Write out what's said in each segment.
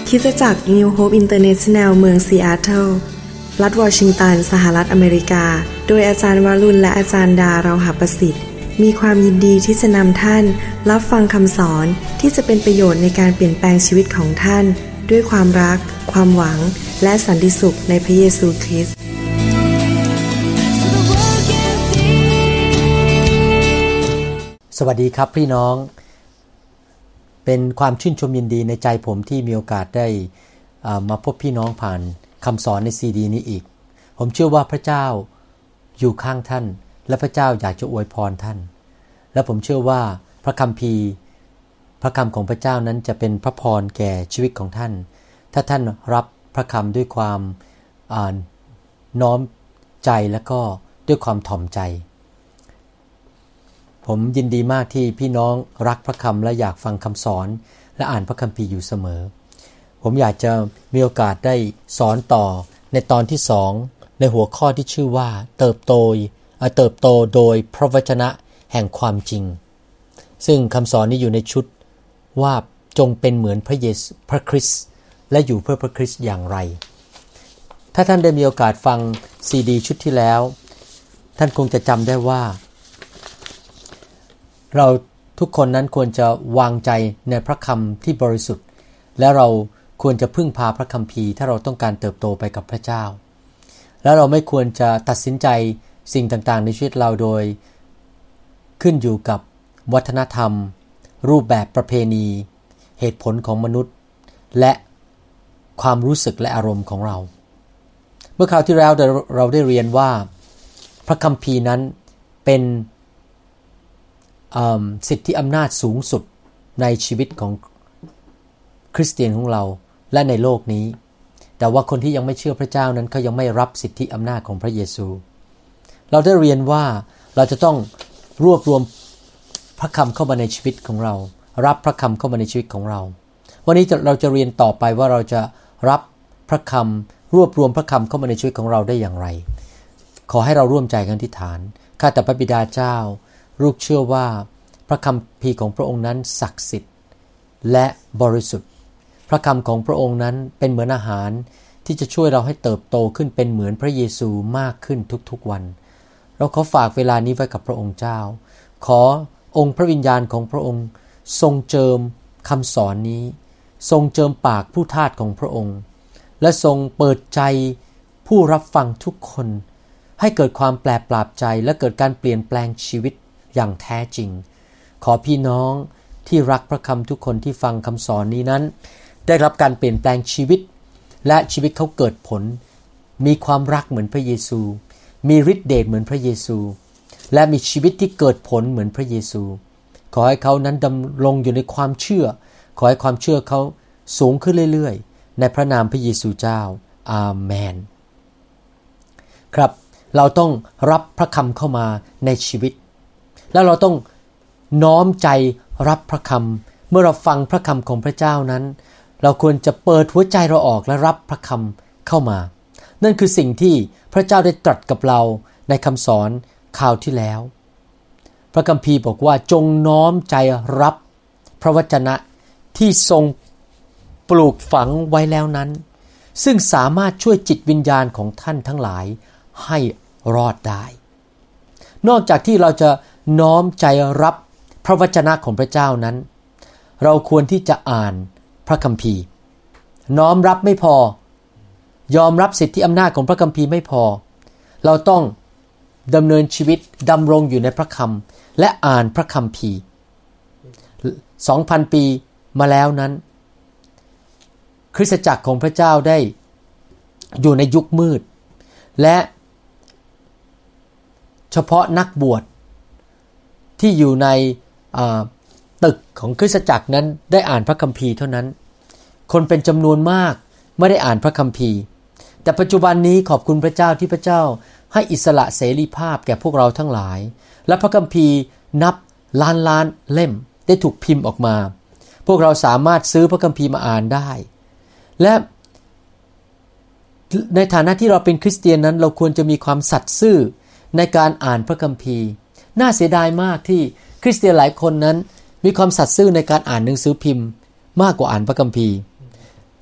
คริสตจักร New Hope International เมืองซีแอตเทิลรัฐวอชิงตันสหรัฐอเมริกาโดยอาจารย์วรุณและอาจารย์ดาเราหประสิทธิ์มีความยินดีที่จะนำท่านรับฟังคำสอนที่จะเป็นประโยชน์ในการเปลี่ยนแปลงชีวิตของท่านด้วยความรักความหวังและสันติสุขในพระเยซูคริสต์สวัสดีครับพี่น้องเป็นความชื่นชมยินดีในใจผมที่มีโอกาสได้มาพบพี่น้องผ่านคำสอนในซีดีนี้อีกผมเชื่อว่าพระเจ้าอยู่ข้างท่านและพระเจ้าอยากจะอวยพรท่านและผมเชื่อว่าพระคัมภีร์พระคำของพระเจ้านั้นจะเป็นพระพรแก่ชีวิตของท่านถ้าท่านรับพระคำด้วยความน้อมใจและก็ด้วยความถ่อมใจผมยินดีมากที่พี่น้องรักพระคำและอยากฟังคำสอนและอ่านพระคัมภีร์อยู่เสมอผมอยากจะมีโอกาสได้สอนต่อในตอนที่2ในหัวข้อที่ชื่อว่าเติบโตโดยพระวจนะแห่งความจริงซึ่งคำสอนนี้อยู่ในชุดว่าจงเป็นเหมือนพระคริสต์และอยู่เพื่อพระคริสต์อย่างไรถ้าท่านได้มีโอกาสฟังซีดีชุดที่แล้วท่านคงจะจำได้ว่าเราทุกคนนั้นควรจะวางใจในพระคำที่บริสุทธิ์และเราควรจะพึ่งพาพระคัมภีร์ถ้าเราต้องการเติบโตไปกับพระเจ้าและเราไม่ควรจะตัดสินใจสิ่งต่างๆในชีวิตเราโดยขึ้นอยู่กับวัฒนธรรมรูปแบบประเพณีเหตุผลของมนุษย์และความรู้สึกและอารมณ์ของเราเมื่อคราวที่แล้วเราได้เรียนว่าพระคัมภีร์นั้นเป็นสิทธิอำนาจสูงสุดในชีวิตของคริสเตียนของเราและในโลกนี้แต่ว่าคนที่ยังไม่เชื่อพระเจ้านั้นเขายังไม่รับสิทธิอำนาจของพระเยซูเราได้เรียนว่าเราจะต้องรวบรวมพระคำเข้ามาในชีวิตของเรารับพระคำเข้ามาในชีวิตของเราวันนี้เราจะเรียนต่อไปว่าเราจะรับพระคำรวบรวมพระคำเข้ามาในชีวิตของเราได้อย่างไรขอให้เราร่วมใจกันอธิษฐานข้าแต่พระบิดาเจ้าลูกเชื่อว่าพระคัมภีร์ของพระองค์นั้นศักดิ์สิทธิ์และบริสุทธิ์พระคำของพระองค์นั้นเป็นเหมือนอาหารที่จะช่วยเราให้เติบโตขึ้นเป็นเหมือนพระเยซูมากขึ้นทุกๆวันเราขอฝากเวลานี้ไว้กับพระองค์เจ้าขอองค์พระวิญญาณของพระองค์ทรงเจิมคำสอนนี้ทรงเจิมปากผู้ทาสของพระองค์และทรงเปิดใจผู้รับฟังทุกคนให้เกิดความแปลกปราบใจและเกิดการเปลี่ยนแปลงชีวิตอย่างแท้จริงขอพี่น้องที่รักพระคำทุกคนที่ฟังคำสอนนี้นั้นได้รับการเปลี่ยนแปลงชีวิตและชีวิตเขาเกิดผลมีความรักเหมือนพระเยซูมีฤทธิ์เดชเหมือนพระเยซูและมีชีวิตที่เกิดผลเหมือนพระเยซูขอให้เขานั้นดำรงอยู่ในความเชื่อขอให้ความเชื่อเขาสูงขึ้นเรื่อยๆในพระนามพระเยซูเจ้าอาเมนครับเราต้องรับพระคำเข้ามาในชีวิตแล้วเราต้องน้อมใจรับพระคำเมื่อเราฟังพระคำของพระเจ้านั้นเราควรจะเปิดหัวใจเราออกและรับพระคำเข้ามานั่นคือสิ่งที่พระเจ้าได้ตรัสกับเราในคำสอนคราวที่แล้วพระคัมภีร์บอกว่าจงน้อมใจรับพระวจนะที่ทรงปลูกฝังไว้แล้วนั้นซึ่งสามารถช่วยจิตวิญญาณของท่านทั้งหลายให้รอดได้นอกจากที่เราจะน้อมใจรับพระวจนะของพระเจ้านั้นเราควรที่จะอ่านพระคัมภีร์น้อมรับไม่พอยอมรับสิทธิอำนาจของพระคัมภีร์ไม่พอเราต้องดำเนินชีวิตดำรงอยู่ในพระคำและอ่านพระคัมภีร์ 2,000 ปีมาแล้วนั้นคริสตจักรของพระเจ้าได้อยู่ในยุคมืดและเฉพาะนักบวชที่อยู่ในตึกของคริสตจักรนั้นได้อ่านพระคัมภีร์เท่านั้นคนเป็นจำนวนมากไม่ได้อ่านพระคัมภีร์แต่ปัจจุบันนี้ขอบคุณพระเจ้าที่พระเจ้าให้อิสระเสรีภาพแก่พวกเราทั้งหลายและพระคัมภีร์นับล้านเล่มได้ถูกพิมพ์ออกมาพวกเราสามารถซื้อพระคัมภีร์มาอ่านได้และในฐานะที่เราเป็นคริสเตียนนั้นเราควรจะมีความสัตย์ซื่อในการอ่านพระคัมภีร์น่าเสียดายมากที่คริสเตียนหลายคนนั้นมีความสัตย์ซื่อในการอ่านหนังสือพิมพ์มากกว่าอ่านพระคัมภีร์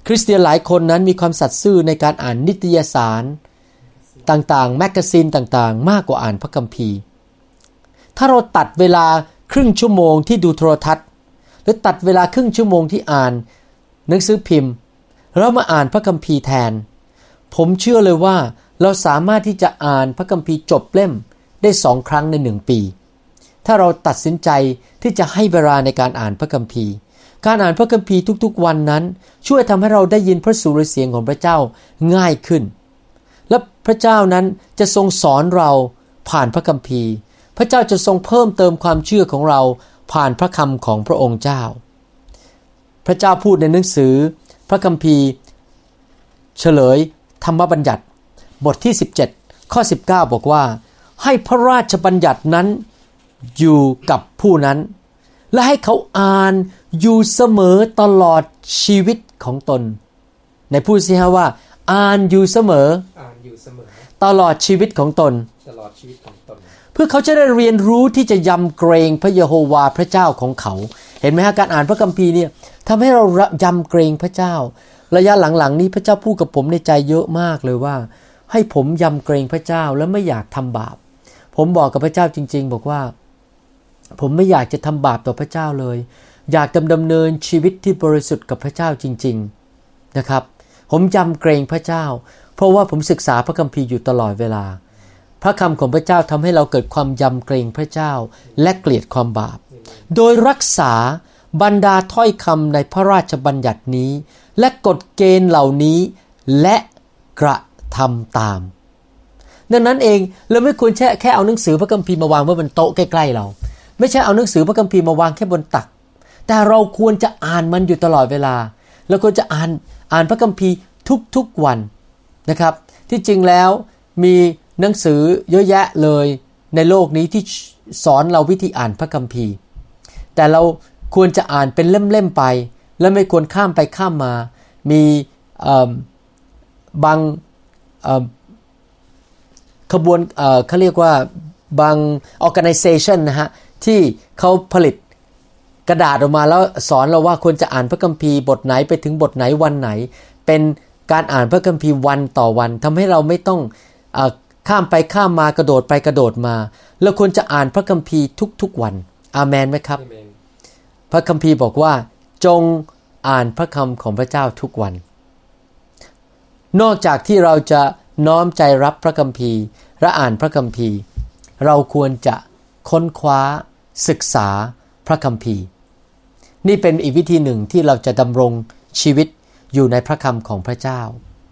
คริสเตียนหลายคนนั้นมีความสัตย์ซื่อในการอ่านนิตยสารต่างๆแมกกาซีนต่างๆมากกว่าอ่านพระคัมภีร์ถ้าเราตัดเวลาครึ่งชั่วโมงที่ดูโทรทัศน์หรือตัดเวลาครึ่งชั่วโมงที่อ่านหนังสือพิมพ์แล้วมาอ่านพระคัมภีร์แทนผมเชื่อเลยว่าเราสามารถที่จะอ่านพระคัมภีร์จบเล่มได้2 ครั้งใน1 ปีถ้าเราตัดสินใจที่จะให้เวลาในการอ่านพระคัมภีร์การอ่านพระคัมภีร์ทุกๆวันนั้นช่วยทำให้เราได้ยินพระสุรเสียงของพระเจ้าง่ายขึ้นและพระเจ้านั้นจะทรงสอนเราผ่านพระคัมภีร์พระเจ้าจะทรงเพิ่มเติมความเชื่อของเราผ่านพระคำของพระองค์เจ้าพระเจ้าพูดในหนังสือพระคัมภีร์เฉลยธรรมบัญญัติบทที่17ข้อ19บอกว่าให้พระราชบัญญัตินั้นอยู่กับผู้นั้นและให้เขาอ่านอยู่เสมอตลอดชีวิตของตนในพูดสิฮะว่าอ่านอยู่เสมอตลอดชีวิตของตนเพื่อเขาจะได้เรียนรู้ที่จะยำเกรงพระเยโฮวาห์พระเจ้าของเขาเห็นไหมฮะการอ่านพระคัมภีร์เนี่ยทำให้เรายำเกรงพระเจ้าระยะหลังๆนี้พระเจ้าพูดกับผมในใจเยอะมากเลยว่าให้ผมยำเกรงพระเจ้าและไม่อยากทำบาปผมบอกกับพระเจ้าจริงๆบอกว่าผมไม่อยากจะทำบาปต่อพระเจ้าเลยอยากดำเนินชีวิตที่บริสุทธิ์กับพระเจ้าจริงๆนะครับผมยำเกรงพระเจ้าเพราะว่าผมศึกษาพระคัมภีร์อยู่ตลอดเวลาพระคำของพระเจ้าทำให้เราเกิดความยำเกรงพระเจ้าและเกลียดความบาปโดยรักษาบรรดาถ้อยคำในพระราชบัญญัตินี้และกฎเกณฑ์เหล่านี้และกระทำตามดังนั้นเองเราไม่ควรแค่เอาหนังสือพระคัมภีร์มาวางไว้บนโต๊ะใกล้ๆเราไม่ใช่เอาหนังสือพระคัมภีร์มาวางแค่บนตักแต่เราควรจะอ่านมันอยู่ตลอดเวลาเราควรจะอ่านพระคัมภีร์ทุกๆวันนะครับที่จริงแล้วมีหนังสือเยอะแยะเลยในโลกนี้ที่สอนเราวิธีอ่านพระคัมภีร์แต่เราควรจะอ่านเป็นเล่มๆไปและไม่ควรข้ามไปข้ามมามีบางขบวนเขาเรียกว่าบาง organization นะฮะที่เขาผลิตกระดาษออกมาแล้วสอนเราว่าควรจะอ่านพระคัมภีร์บทไหนไปถึงบทไหนวันไหนเป็นการอ่านพระคัมภีร์วันต่อวันทำให้เราไม่ต้องข้ามไปข้ามมากระโดดไปกระโดดมาเราควรจะอ่านพระคัมภีร์ทุกๆวันอาเมนไหมครับ Amen. พระคัมภีร์บอกว่าจงอ่านพระคำของพระเจ้าทุกวันนอกจากที่เราจะน้อมใจรับพระคัมภีร์และอ่านพระคัมภีร์เราควรจะค้นคว้าศึกษาพระคัมภีร์นี่เป็นอีกวิธีหนึ่งที่เราจะดำรงชีวิตอยู่ในพระคำของพระเจ้า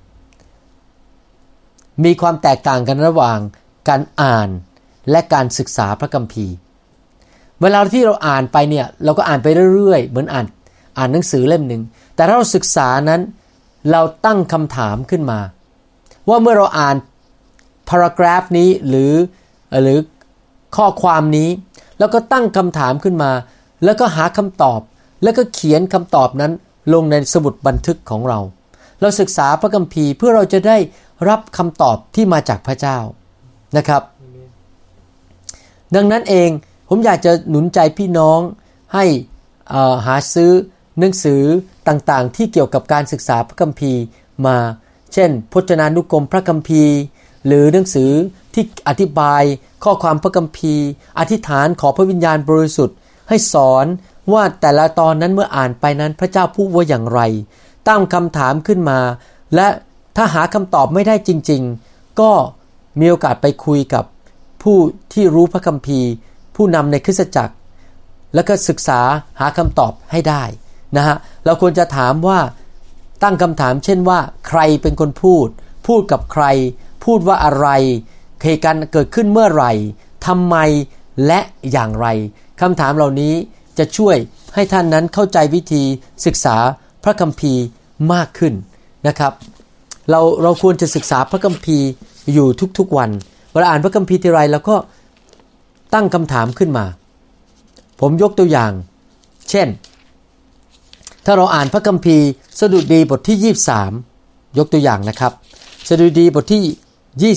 มีความแตกต่างกันระหว่างการอ่านและการศึกษาพระคัมภีร์เวลาที่เราอ่านไปเนี่ยเราก็อ่านไปเรื่อยๆเหมือนอ่านหนังสือเล่มหนึ่งแต่ถ้าเราศึกษานั้นเราตั้งคำถามขึ้นมาว่าเมื่อเราอ่านพารากราฟนี้หรือข้อความนี้แล้วก็ตั้งคำถามขึ้นมาแล้วก็หาคำตอบแล้วก็เขียนคำตอบนั้นลงในสมุดบันทึกของเราศึกษาพระคัมภีร์เพื่อเราจะได้รับคำตอบที่มาจากพระเจ้านะครับดังนั้นเองผมอยากจะหนุนใจพี่น้องให้หาซื้อหนังสือต่างๆที่เกี่ยวกับการศึกษาพระคัมภีร์มาเช่นพจนานุกรมพระคัมภีร์หรือหนังสือที่อธิบายข้อความพระคัมภีร์อธิษฐานขอพระวิญญาณบริสุทธิ์ให้สอนว่าแต่ละตอนนั้นเมื่ออ่านไปนั้นพระเจ้าพูดว่าอย่างไรตั้งคำถามขึ้นมาและถ้าหาคำตอบไม่ได้จริงๆก็มีโอกาสไปคุยกับผู้ที่รู้พระคัมภีร์ผู้นำในคริสตจักรแล้วก็ศึกษาหาคำตอบให้ได้นะฮะเราควรจะถามว่าตั้งคำถามเช่นว่าใครเป็นคนพูดกับใครพูดว่าอะไรเหตุการณ์เกิดขึ้นเมื่อไหร่ทำไมและอย่างไรคำถามเหล่านี้จะช่วยให้ท่านนั้นเข้าใจวิธีศึกษาพระคัมภีร์มากขึ้นนะครับเราควรจะศึกษาพระคัมภีร์อยู่ทุกๆวันเวลาอ่านพระคัมภีร์ทีไรเราก็ตั้งคำถามขึ้นมาผมยกตัวอย่างเช่นถ้าเราอ่านพระคัมภีร์สดุดีบทที่23ยกตัวอย่างนะครับสดุดีบทที่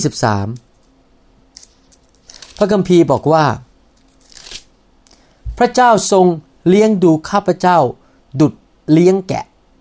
23พระคัมภีร์บอกว่าพระเจ้าทรงเลี้ยงดูข้าพเจ้าดุจเลี้ยงแกะ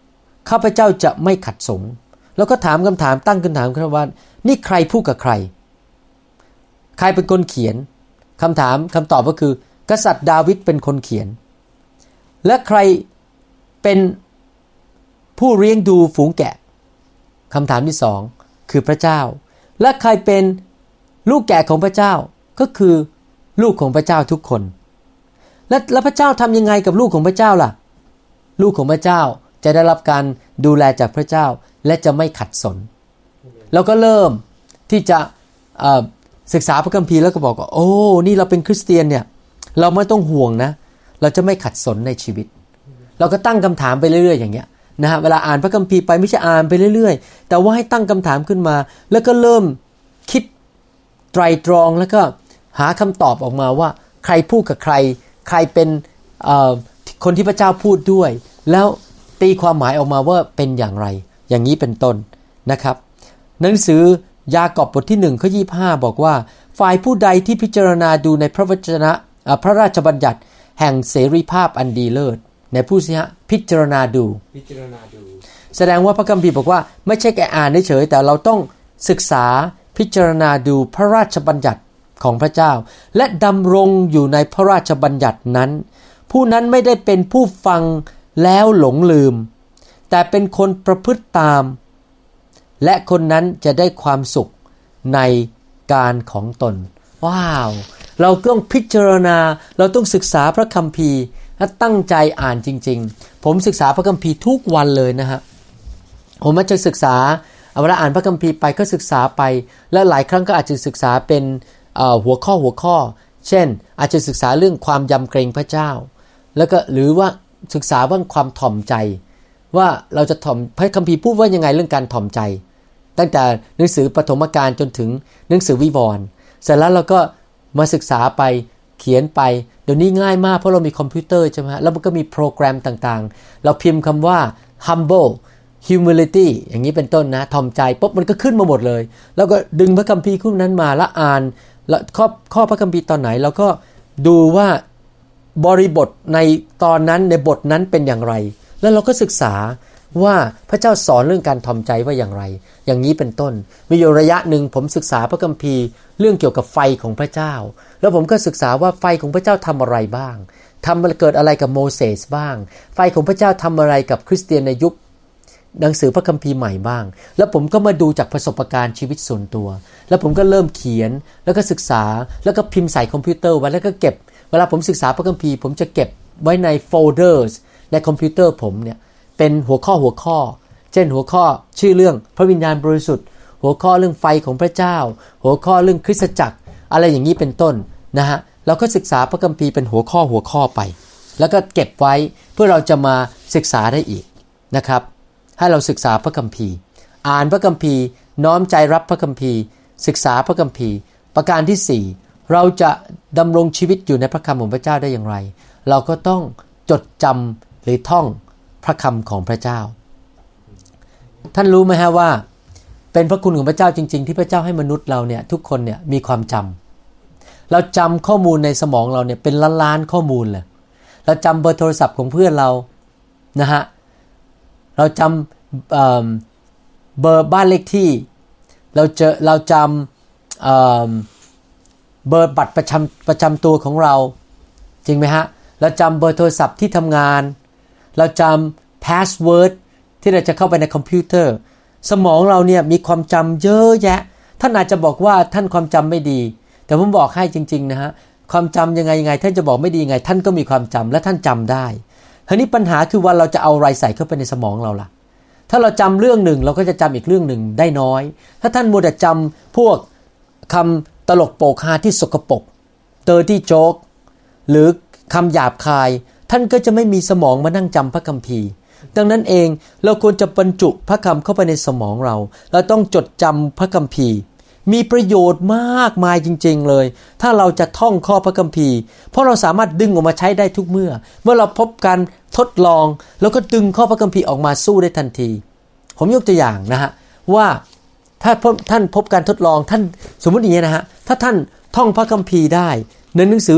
ข้าพเจ้าจะไม่ขัดสนแล้วก็ถามคำถามตั้งคำถามขึ้นว่านี่ใครพูดกับใครใครเป็นคนเขียนคำตอบก็คือกษัตริย์ดาวิดเป็นคนเขียนและใครเป็นผู้เลี้ยงดูฝูงแกะคำถามที่สองคือพระเจ้าและใครเป็นลูกแกะของพระเจ้าก็คือลูกของพระเจ้าทุกคนและพระเจ้าทำยังไงกับลูกของพระเจ้าล่ะลูกของพระเจ้าจะได้รับการดูแลจากพระเจ้าและจะไม่ขัดสนแล้วก็เริ่มที่จะศึกษาพระคัมภีร์แล้วก็บอกว่าโอ้นี่เราเป็นคริสเตียนเนี่ยเราไม่ต้องห่วงนะเราจะไม่ขัดสนในชีวิตเราก็ตั้งคำถามไปเรื่อยๆอย่างเงี้ยนะฮะเวลาอ่านพระคัมภีร์ไปไม่ใช่อ่านไปเรื่อยๆแต่ว่าให้ตั้งคำถามขึ้นมาแล้วก็เริ่มคิดไตรตรองแล้วก็หาคำตอบออกมาว่าใครพูดกับใครใครเป็นคนที่พระเจ้าพูดด้วยแล้วตีความหมายออกมาว่าเป็นอย่างไรอย่างนี้เป็นต้นนะครับหนังสือยากอบบทที่1ข้อ25บอกว่าฝ่ายผู้ใดที่พิจารณาดูในพระวจนะพระราชบัญญัติแห่งเสรีภาพอันดีเลิศในผู้สิฮะพิจารณาดูแสดงว่าพระคัมภีร์บอกว่าไม่ใช่แค่อ่านเฉยๆแต่เราต้องศึกษาพิจารณาดูพระราชบัญญัติของพระเจ้าและดำรงอยู่ในพระราชบัญญัตินั้นผู้นั้นไม่ได้เป็นผู้ฟังแล้วหลงลืมแต่เป็นคนประพฤติตามและคนนั้นจะได้ความสุขในการของตนว้าวเราต้องพิจารณาเราต้องศึกษาพระคัมภีร์และตั้งใจอ่านจริงๆผมศึกษาพระคัมภีร์ทุกวันเลยนะฮะผมมักจะศึกษาเวลาอ่านพระคัมภีร์ไปก็ศึกษาไปและหลายครั้งก็อาจจะศึกษาเป็นหัวข้อเช่นอาจจะศึกษาเรื่องความยำเกรงพระเจ้าแล้วก็หรือว่าศึกษาเรื่องความถ่อมใจว่าเราจะถ่อมพระคัมภีร์พูดว่ายังไงเรื่องการถ่อมใจตั้งแต่หนังสือปฐมกาลจนถึงหนังสือวิวรณ์เสร็จแล้วเราก็มาศึกษาไปเขียนไปเดี๋ยวนี้ง่ายมากเพราะเรามีคอมพิวเตอร์ใช่ไหมแล้วมันก็มีโปรแกรมต่างๆเราพิมพ์คำว่า humble humility อย่างนี้เป็นต้นนะถ่อมใจปุ๊บมันก็ขึ้นมาหมดเลยแล้วก็ดึงพระคัมภีร์คู่นั้นมาแล้วอ่านแล้วข้อพระคัมภีร์ตอนไหนเราก็ดูว่าบริบทในตอนนั้นในบทนั้นเป็นอย่างไรแล้วเราก็ศึกษาว่าพระเจ้าสอนเรื่องการถ่อมใจว่าอย่างไรอย่างนี้เป็นต้นมีอยู่ระยะหนึ่งผมศึกษาพระคัมภีร์เรื่องเกี่ยวกับไฟของพระเจ้าแล้วผมก็ศึกษาว่าไฟของพระเจ้าทำอะไรบ้างเกิดอะไรกับโมเสสบ้างไฟของพระเจ้าทำอะไรกับคริสเตียนในยุคหนังสือพระคัมภีร์ใหม่บ้างแล้วผมก็มาดูจากประสบการณ์ชีวิตส่วนตัวแล้วผมก็เริ่มเขียนแล้วก็ศึกษาแล้วก็พิมพ์ใส่คอมพิวเตอร์ไว้แล้วก็เก็บเวลาผมศึกษาพระคัมภีร์ผมจะเก็บไว้ในโฟลเดอร์ในคอมพิวเตอร์ผมเนี่ยเป็นหัวข้อเช่นหัวข้อชื่อเรื่องพระวิญญาณบริสุทธิ์หัวข้อเรื่องไฟของพระเจ้าหัวข้อเรื่องคริสตจักรอะไรอย่างนี้เป็นต้นนะฮะเราก็ศึกษาพระคัมภีร์เป็นหัวข้อไปแล้วก็เก็บไว้เพื่อเราจะมาศึกษาได้อีกนะครับให้เราศึกษาพระคัมภีร์อ่านพระคัมภีร์น้อมใจรับพระคัมภีร์ศึกษาพระคัมภีร์ประการที่4เราจะดำรงชีวิตอยู่ในพระคำของพระเจ้าได้อย่างไรเราก็ต้องจดจำหรือท่องพระคำของพระเจ้าท่านรู้ไหมฮะว่าเป็นพระคุณของพระเจ้าจริงๆที่พระเจ้าให้มนุษย์เราเนี่ยทุกคนเนี่ยมีความจำเราจำข้อมูลในสมองเราเนี่ยเป็นล้านๆข้อมูลเลยเราจำเบอร์โทรศัพท์ของเพื่อนเรานะฮะเราจำเบอร์บ้านเลขที่เราจำเบอร์บัตรประจำตัวของเราจริงไหมฮะเราจำเบอร์โทรศัพท์ที่ทำงานเราจำพาสเวิร์ดที่เราจะเข้าไปในคอมพิวเตอร์สมองเราเนี่ยมีความจำเยอะแยะท่านอาจจะบอกว่าท่านความจำไม่ดีแต่ผมบอกให้จริงๆนะฮะความจำยังไงท่านจะบอกไม่ดียังไงท่านก็มีความจำและท่านจำได้ทีนี้ปัญหาคือว่าเราจะเอาอะไรใส่เข้าไปในสมองเราล่ะถ้าเราจำเรื่องหนึ่งเราก็จะจำอีกเรื่องหนึ่งได้น้อยถ้าท่านมัวแต่จำพวกคำตลกโปกฮาที่สกปรกdirty joke หรือคำหยาบคายท่านก็จะไม่มีสมองมานั่งจำพระคัมภีร์ดังนั้นเองเราควรจะบรรจุพระคำเข้าไปในสมองเราต้องจดจำพระคัมภีร์มีประโยชน์มากมายจริงๆเลยถ้าเราจะท่องข้อพระคัมภีร์เพราะเราสามารถดึงออกมาใช้ได้ทุกเมื่อเราพบการทดลองแล้วก็ดึงข้อพระคัมภีร์ออกมาสู้ได้ทันทีผมยกตัวอย่างนะฮะว่าถ้าท่านพบการทดลองท่านสมมุติอย่างนี้นะฮะถ้าท่านท่องพระคัมภีร์ได้ในหนังสือ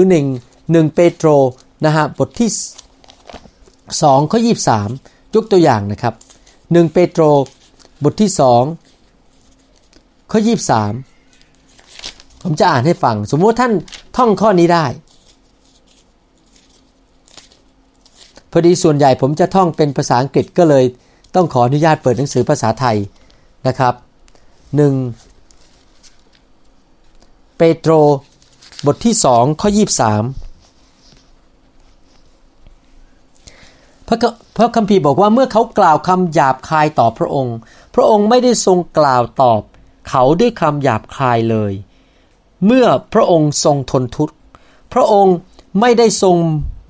1เปโตรนะฮะบทที่2ข้อ23ยกตัวอย่างนะครับ 1เปโตรบทที่2ข้อ23ผมจะอ่านให้ฟังสมมติว่าท่านท่องข้อนี้ได้พอดีส่วนใหญ่ผมจะท่องเป็นภาษาอังกฤษก็เลยต้องขออนุญาตเปิดหนังสือภาษาไทยนะครับ1เปโตรบทที่2ข้อ23พระคัมภีร์บอกว่าเมื่อเขากล่าวคำหยาบคายต่อพระองค์พระองค์ไม่ได้ทรงกล่าวตอบเขาด้วยคำหยาบคายเลยเมื่อพระองค์ทรงทนทุกข์พระองค์ไม่ได้ทรง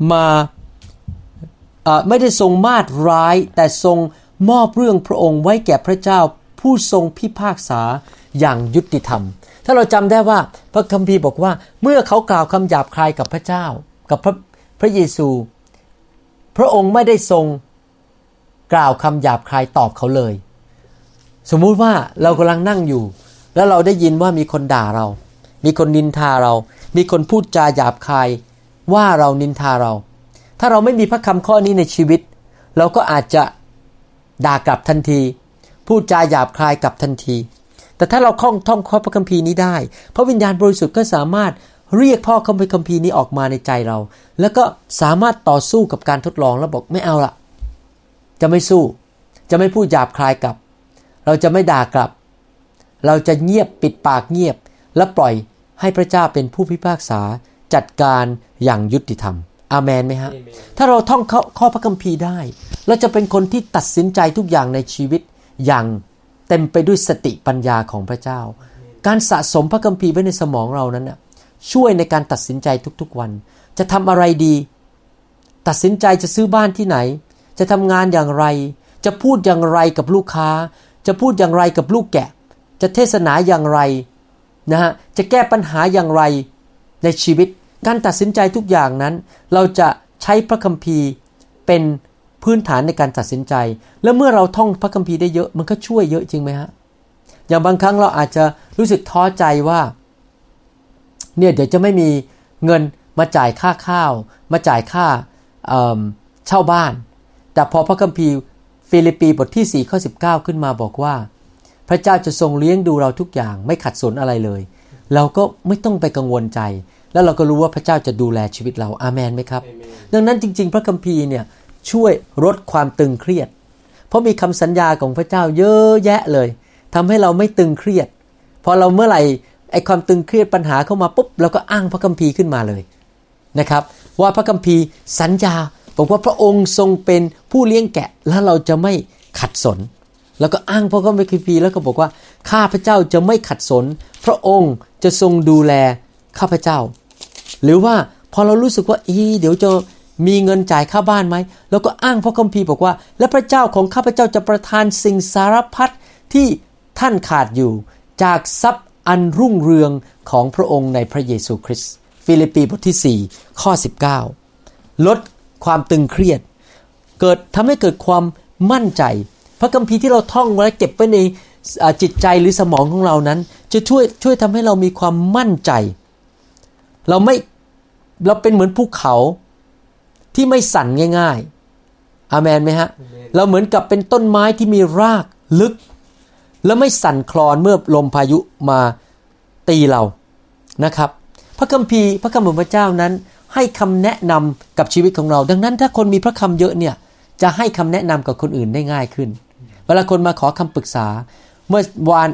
มาตร้ายแต่ทรงมอบเรื่องพระองค์ไว้แก่พระเจ้าผู้ทรงพิพากษาอย่างยุติธรรมถ้าเราจำได้ว่าพระคัมภีร์บอกว่าเมื่อเขากล่าวคำหยาบคายกับพระเจ้ากับพระเยซูพระองค์ไม่ได้ทรงกล่าวคำหยาบคายตอบเขาเลยสมมุติว่าเรากำลังนั่งอยู่แล้วเราได้ยินว่ามีคนด่าเรามีคนนินทาเรามีคนพูดจาหยาบคายว่าเรานินทาเราถ้าเราไม่มีพระคำข้อนี้ในชีวิตเราก็อาจจะด่ากลับทันทีพูดจาหยาบคายกลับทันทีแต่ถ้าเราท่องข้อพระคัมภีร์นี้ได้พระวิญญาณบริสุทธิ์ก็สามารถเรียกข้อคัมภีร์นี้ออกมาในใจเราแล้วก็สามารถต่อสู้กับการทดลองแล้วบอกไม่เอาละจะไม่สู้จะไม่พูดหยาบคายกลับเราจะไม่ด่ากลับเราจะเงียบปิดปากเงียบและปล่อยให้พระเจ้าเป็นผู้พิพากษาจัดการอย่างยุติธรรมอาเมนไหมฮะถ้าเราท่องข้อพระคัมภีร์ได้เราจะเป็นคนที่ตัดสินใจทุกอย่างในชีวิตอย่างเต็มไปด้วยสติปัญญาของพระเจ้าการสะสมพระคัมภีร์ไว้ในสมองเรานั้นนะช่วยในการตัดสินใจทุกๆวันจะทำอะไรดีตัดสินใจจะซื้อบ้านที่ไหนจะทำงานอย่างไรจะพูดอย่างไรกับลูกค้าจะพูดอย่างไรกับลูกแกะจะเทศนาอย่างไรนะฮะจะแก้ปัญหาอย่างไรในชีวิตการตัดสินใจทุกอย่างนั้นเราจะใช้พระคัมภีร์เป็นพื้นฐานในการตัดสินใจแล้วเมื่อเราท่องพระคัมภีร์ได้เยอะมันก็ช่วยเยอะจริงไหมฮะอย่างบางครั้งเราอาจจะรู้สึกท้อใจว่าเนี่ยเดี๋ยวจะไม่มีเงินมาจ่ายค่าข้าวมาจ่ายค่าเช่าบ้านแต่พอพระคัมภีร์ฟิลิปปีบทที่4ข้อ19ขึ้นมาบอกว่าพระเจ้าจะทรงเลี้ยงดูเราทุกอย่างไม่ขัดสนอะไรเลยเราก็ไม่ต้องไปกังวลใจแล้วเราก็รู้ว่าพระเจ้าจะดูแลชีวิตเราอาเมนไหมครับดังนั้นจริงๆพระคัมภีร์เนี่ยช่วยลดความตึงเครียดเพราะมีคำสัญญาของพระเจ้าเยอะแยะเลยทำให้เราไม่ตึงเครียดพอเราเมื่อไหร่ไอ้ความตึงเครียดปัญหาเข้ามาปุ๊บเราก็อ้างพระคัมภีร์ขึ้นมาเลยนะครับว่าพระคัมภีร์สัญญาบอกว่าพระองค์ทรงเป็นผู้เลี้ยงแกะแล้วเราจะไม่ขัดสนแล้วก็อ้างพระคัมภีร์แล้วก็บอกว่าข้าพเจ้าจะไม่ขัดสนพระองค์จะทรงดูแลข้าพเจ้าหรือว่าพอเรารู้สึกว่าเดี๋ยวจะมีเงินจ่ายค่าบ้านไหมแล้วก็อ้างพระคัมภีร์บอกว่าและพระเจ้าของข้าพเจ้าจะประทานสิ่งสารพัดที่ท่านขาดอยู่จากทรัพย์อันรุ่งเรืองของพระองค์ในพระเยซูคริสต์ฟิลิปปีบทที่4ข้อ19ลดความตึงเครียดทำให้เกิดความมั่นใจพระคัมภีร์ที่เราท่องไว้เก็บไว้ในจิตใจหรือสมองของเรานั้นจะช่วยทำให้เรามีความมั่นใจเราเป็นเหมือนภูเขาที่ไม่สั่นง่ายๆอาเมนไหมฮะเราเหมือนกับเป็นต้นไม้ที่มีรากลึกและไม่สั่นคลอนเมื่อลมพายุมาตีเรานะครับพระคัมภีร์พระคำของพระเจ้านั้นให้คำแนะนำกับชีวิตของเราดังนั้นถ้าคนมีพระคำเยอะเนี่ยจะให้คำแนะนำกับคนอื่นได้ง่ายขึ้นเวลาคนมาขอคำปรึกษาเมื่อ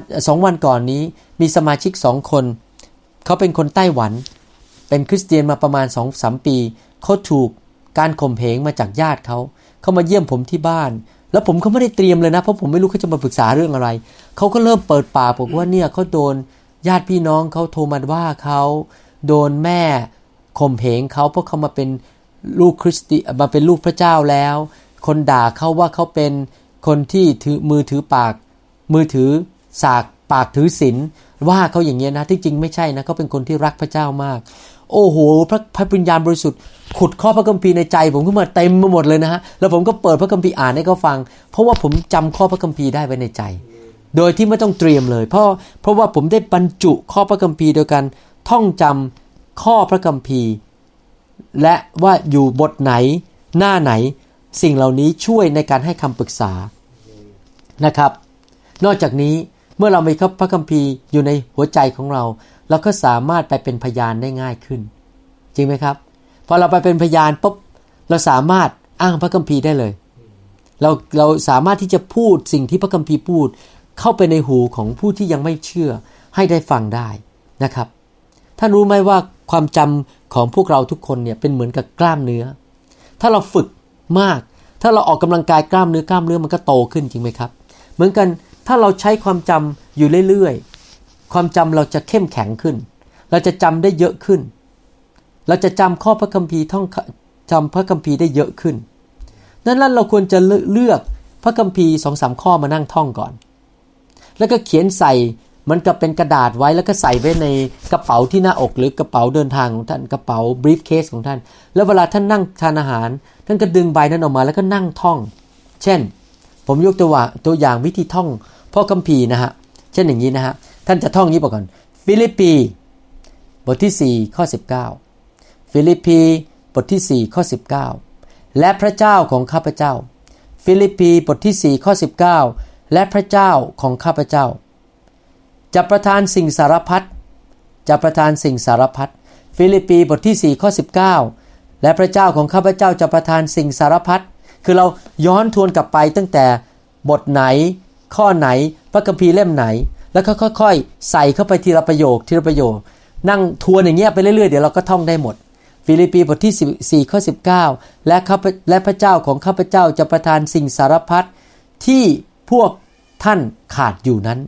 2 วันก่อนนี้มีสมาชิก2 คนเขาเป็นคนไต้หวันเป็นคริสเตียนมาประมาณ 2-3 ปีเขาถูกการข่มเหงมาจากญาติเขามาเยี่ยมผมที่บ้านแล้วผมก็ไม่ได้เตรียมเลยนะเพราะผมไม่รู้เขาจะมาปรึกษาเรื่องอะไรเขาก็เริ่มเปิดปากบอกว่าเนี่ยเขาโดนญาติพี่น้องเขาโทรมาว่าเขาโดนแม่ข่มเหงเขาเพราะเขามาเป็นลูกคริสต์มาเป็นลูกพระเจ้าแล้วคนด่าเขาว่าเขาเป็นคนที่มือถือสากปากถือศีลว่าเขาอย่างเงี้ยนะที่จริงไม่ใช่นะเขาเป็นคนที่รักพระเจ้ามากโอ้โหพระวิญญาณบริสุทธิ์ขุดข้อพระคัมภีร์ในใจผมขึ้นมาเต็มไปหมดเลยนะฮะแล้วผมก็เปิดพระคัมภีร์อ่านให้เขาฟังเพราะว่าผมจำข้อพระคัมภีร์ได้ไว้ในใจโดยที่ไม่ต้องเตรียมเลยเพราะว่าผมได้บรรจุข้อพระคัมภีร์โดยการท่องจำข้อพระคัมภีร์และว่าอยู่บทไหนหน้าไหนสิ่งเหล่านี้ช่วยในการให้คำปรึกษานะครับนอกจากนี้เมื่อเรามีพระคัมภีร์อยู่ในหัวใจของเราเราก็สามารถไปเป็นพยานได้ง่ายขึ้นจริงไหมครับพอเราไปเป็นพยานปุ๊บเราสามารถอ้างพระคัมภีร์ได้เลยเราสามารถที่จะพูดสิ่งที่พระคัมภีร์พูดเข้าไปในหูของผู้ที่ยังไม่เชื่อให้ได้ฟังได้นะครับท่านรู้ไหมว่าความจำของพวกเราทุกคนเนี่ยเป็นเหมือนกับกล้ามเนื้อถ้าเราฝึกมากถ้าเราออกกำลังกายกล้ามเนื้อมันก็โตขึ้นจริงไหมครับเหมือนกันถ้าเราใช้ความจำอยู่เรื่อยๆความจำเราจะเข้มแข็งขึ้นเราจะจำได้เยอะขึ้นเราจะจำข้อพระคัมภีร์จำพระคัมภีร์ได้เยอะขึ้นนั้นเราควรจะเลือกพระคัมภีร์ 2-3 ข้อมานั่งท่องก่อนแล้วก็เขียนใส่มันก็เป็นกระดาษไว้แล้วก็ใส่ไว้ในกระเป๋าที่หน้าอกหรือกระเป๋าเดินทางของท่านกระเป๋าบรีฟเคสของท่านแล้วเวลาท่านนั่งทานอาหารท่านก็ดึงใบนั้นออกมาแล้วก็นั่งท่องเช่นผมยกตัวอย่างวิธีท่องพระคัมภีร์นะฮะเช่นอย่างนี้นะฮะท่านจะท่องนี้ก่อนฟิลิปปีบทที่4ข้อ19ฟิลิปปีบทที่4ข้อ19และพระเจ้าของข้าพเจ้าฟิลิปปีบทที่4ข้อ19และพระเจ้าของข้าพเจ้าจะประทานสิ่งสารพัดฟิลิปปีบทที่4ข้อ19และพระเจ้าของข้าพเจ้าจะประทานสิ่งสารพัดคือเราย้อนทวนกลับไปตั้งแต่บทไหนข้อไหนพระคัมภีร์เล่มไหนแล้วก็ค่อยๆใส่เข้าไปทีละประโยคนั่งทวนอย่างเงี้ยไปเรื่อยๆเดี๋ยวเราก็ท่องได้หมดฟิลิปปีบทที่4ข้อ19และพระเจ้าของข้าพเจ้าจะประทานสิ่งสารพัดที่พวกท่านขาดอยู่นั้น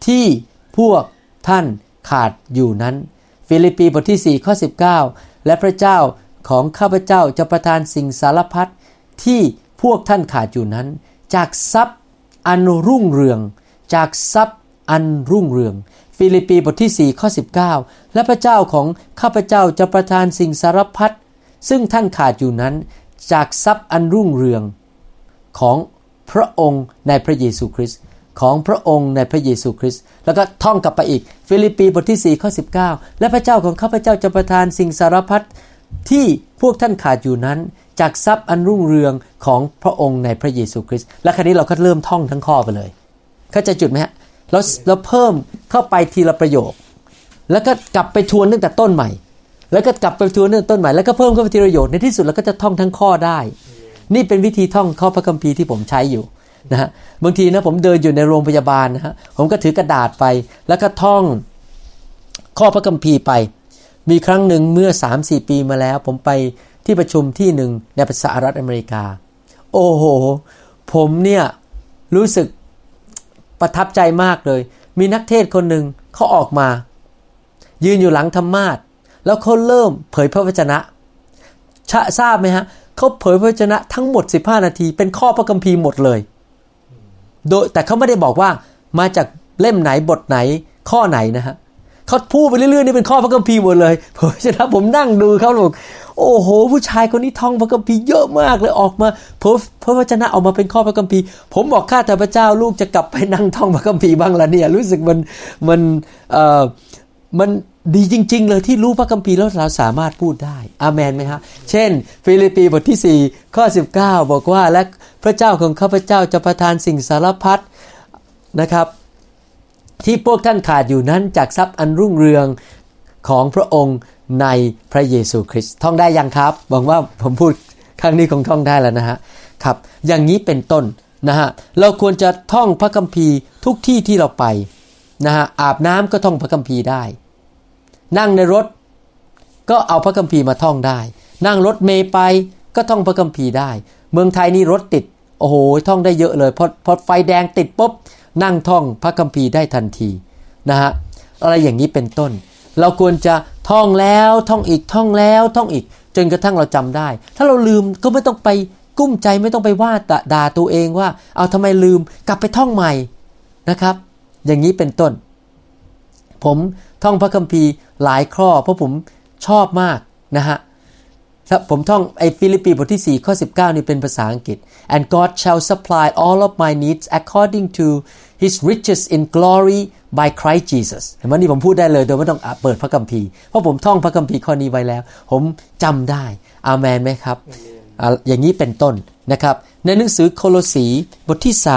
ฟิลิปปีบทที่4ข้อ19และพระเจ้าของข้าพเจ้าจะประทานสิ่งสารพัดที่พวกท่านขาดอยู่นั้นจากทรัพย์อันรุ่งเรืองฟิลิปปีบทที่4ข้อ19และพระเจ้าของข้าพเจ้าจะประทานสิ่งสารพัดซึ่งท่านขาดอยู่นั้นจากทรัพย์อันรุ่งเรืองของพระองค์ในพระเยซูคริสต์แล้วก็ท่องกลับไปอีกฟิลิปปีบทที่4ข้อ19และพระเจ้าของข้าพเจ้าจะประทานสิ่งสารพัดที่พวกท่านขาดอยู่นั้นจากทรัพย์อันรุ่งเรืองของพระองค์ในพระเยซูคริสต์และคราวนี้เราก็เริ่มท่องทั้งข้อไปเลยเข้าใจจุดไหมฮะเราเพิ่มเข้าไปทีละประโยคแล้วก็กลับไปทวนตั้งแต่ต้นใหม่แล้วก็กลับไปทวนตั้งแต่ต้นใหม่แล้วก็เพิ่มเข้าไปทีละประโยคในที่สุดเราก็จะท่องทั้งข้อได้นี่เป็นวิธีท่องข้อพระคัมภีร์ที่ผมใช้อยู่นะฮะบางทีนะผมเดินอยู่ในโรงพยาบาลนะฮะผมก็ถือกระดาษไปแล้วก็ท่องข้อพระคัมภีร์ไปมีครั้งหนึ่งเมื่อ 3-4 ปีมาแล้วผมไปที่ประชุมที่หนึ่งในสหรัฐอเมริกาโอ้โหผมเนี่ยรู้สึกประทับใจมากเลยมีนักเทศน์คนหนึ่งเขาออกมายืนอยู่หลังธรรมาสน์แล้วเขาเริ่มเผยพระวจนะทราบไหมฮะเขาเผยพระวจนะทั้งหมด15นาทีเป็นข้อพระคัมภีร์หมดเลยแต่เขาไม่ได้บอกว่ามาจากเล่มไหนบทไหนข้อไหนนะฮะเขาพูดไปเรื่อยๆนี่เป็นข้อพระคัมภีร์หมดเลยเพราะฉะนั้นผมนั่งดูเขาบอกโอ้โหผู้ชายคนนี้ท่องพระคัมภีร์เยอะมากเลยออกมาพระวจนะออกมาเป็นข้อพระคัมภีร์ผมบอกข้าแต่พระเจ้าลูกจะกลับไปนั่งท่องพระคัมภีร์บ้างละเนี่ยรู้สึกมันดีจริงๆเลยที่รู้พระคัมภีร์แล้วเราสามารถพูดได้อาเมนไหมฮะเช่นฟิลิปปีบทที่4ข้อ19บอกว่าและพระเจ้าของข้าพเจ้าจะประทานสิ่งสารพัดนะครับที่พวกท่านขาดอยู่นั้นจากทรัพย์อันรุ่งเรืองของพระองค์ในพระเยซูคริสต์ท่องได้ยังครับหวังว่าผมพูดครั้งนี้คงท่องได้แล้วนะฮะครับอย่างนี้เป็นต้นนะฮะเราควรจะท่องพระคัมภีร์ทุกที่ที่เราไปนะฮะอาบน้ำก็ท่องพระคัมภีร์ได้นั่งในรถก็เอาพระคัมภีร์มาท่องได้นั่งรถเมล์ไปก็ท่องพระคัมภีร์ได้เมืองไทยนี่รถติดโอ้โหท่องได้เยอะเลยพอไฟแดงติดปุ๊บนั่งท่องพระคัมภีร์ได้ทันทีนะฮะอะไรอย่างนี้เป็นต้นเราควรจะท่องแล้วท่องอีกท่องแล้วท่องอีกจนกระทั่งเราจำได้ถ้าเราลืมก็ไม่ต้องไปกุ้มใจไม่ต้องไปว่าด่าตัวเองว่าเอาทำไมลืมกลับไปท่องใหม่นะครับอย่างนี้เป็นต้นผมท่องพระคัมภีร์หลายข้อเพราะผมชอบมากนะฮะผมท่องไอ้ฟิลิปปีบทที่4ข้อ19นี่เป็นภาษาอังกฤษ and God shall supply all of my needs according to his riches in glory by Christ Jesus เห็นไหมนี่ผมพูดได้เลยโดยไม่ต้องเปิดพระคัมภีร์เพราะผมท่องพระคัมภีร์ข้อนี้ไว้แล้วผมจำได้อาเมนไหมครับอย่างนี้เป็นต้นนะครับในหนังสือโคโลสีบทที่3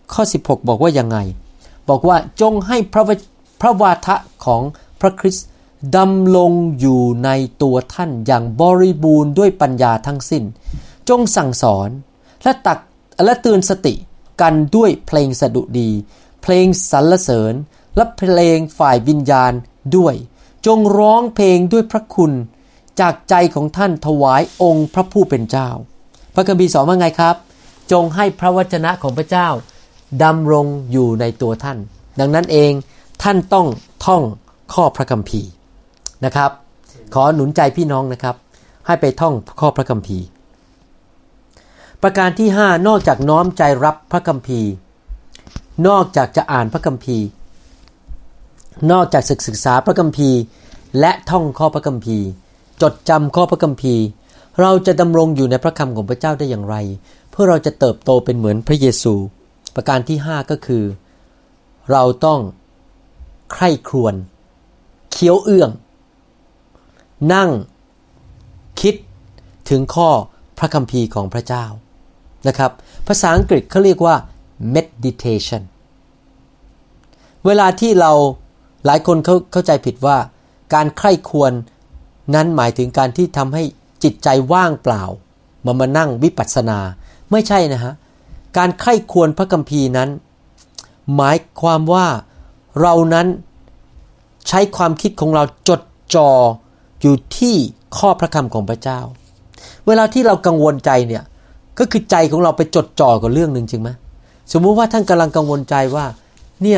ข้อ16บอกว่ายังไงบอกว่าจงให้พระวาทะของพระคริสต์ดำรงอยู่ในตัวท่านอย่างบริบูรณ์ด้วยปัญญาทั้งสิ้นจงสั่งสอนและเตือนสติกันด้วยเพลงสดุดีเพลงสรรเสริญและเพลงฝ่ายวิญญาณด้วยจงร้องเพลงด้วยพระคุณจากใจของท่านถวายองค์พระผู้เป็นเจ้าพระคัมภีร์สอนว่าไงครับจงให้พระวจนะของพระเจ้าดำรงอยู่ในตัวท่านดังนั้นเองท่านต้องท่องข้อพระคัมภีร์นะครับขอหนุนใจพี่น้องนะครับให้ไปท่องข้อพระคัมภีร์ประการที่5นอกจากน้อมใจรับพระคัมภีร์นอกจากจะอ่านพระคัมภีร์นอกจากศึกษาพระคัมภีร์และท่องข้อพระคัมภีร์จดจำข้อพระคัมภีร์เราจะดำรงอยู่ในพระคำของพระเจ้าได้อย่างไรเพื่อเราจะเติบโตเป็นเหมือนพระเยซูประการที่5ก็คือเราต้องใคร่ครวญเคี้ยวเอื้องนั่งคิดถึงข้อพระคัมภีร์ของพระเจ้านะครับภาษาอังกฤษเขาเรียกว่า meditation เวลาที่เราหลายคนเข้าใจผิดว่าการใคร่ครวญนั้นหมายถึงการที่ทำให้จิตใจว่างเปล่ามานั่งวิปัสสนาไม่ใช่นะฮะการใคร่ครวญพระคัมภีร์นั้นหมายความว่าเรานั้นใช้ความคิดของเราจดจ่ออยู่ที่ข้อพระคำของพระเจ้าเวลาที่เรากังวลใจเนี่ยก็คือใจของเราไปจดจ่อกับเรื่องนึงจริงไหมสมมุติว่าท่านกำลังกังวลใจว่าเนี่ย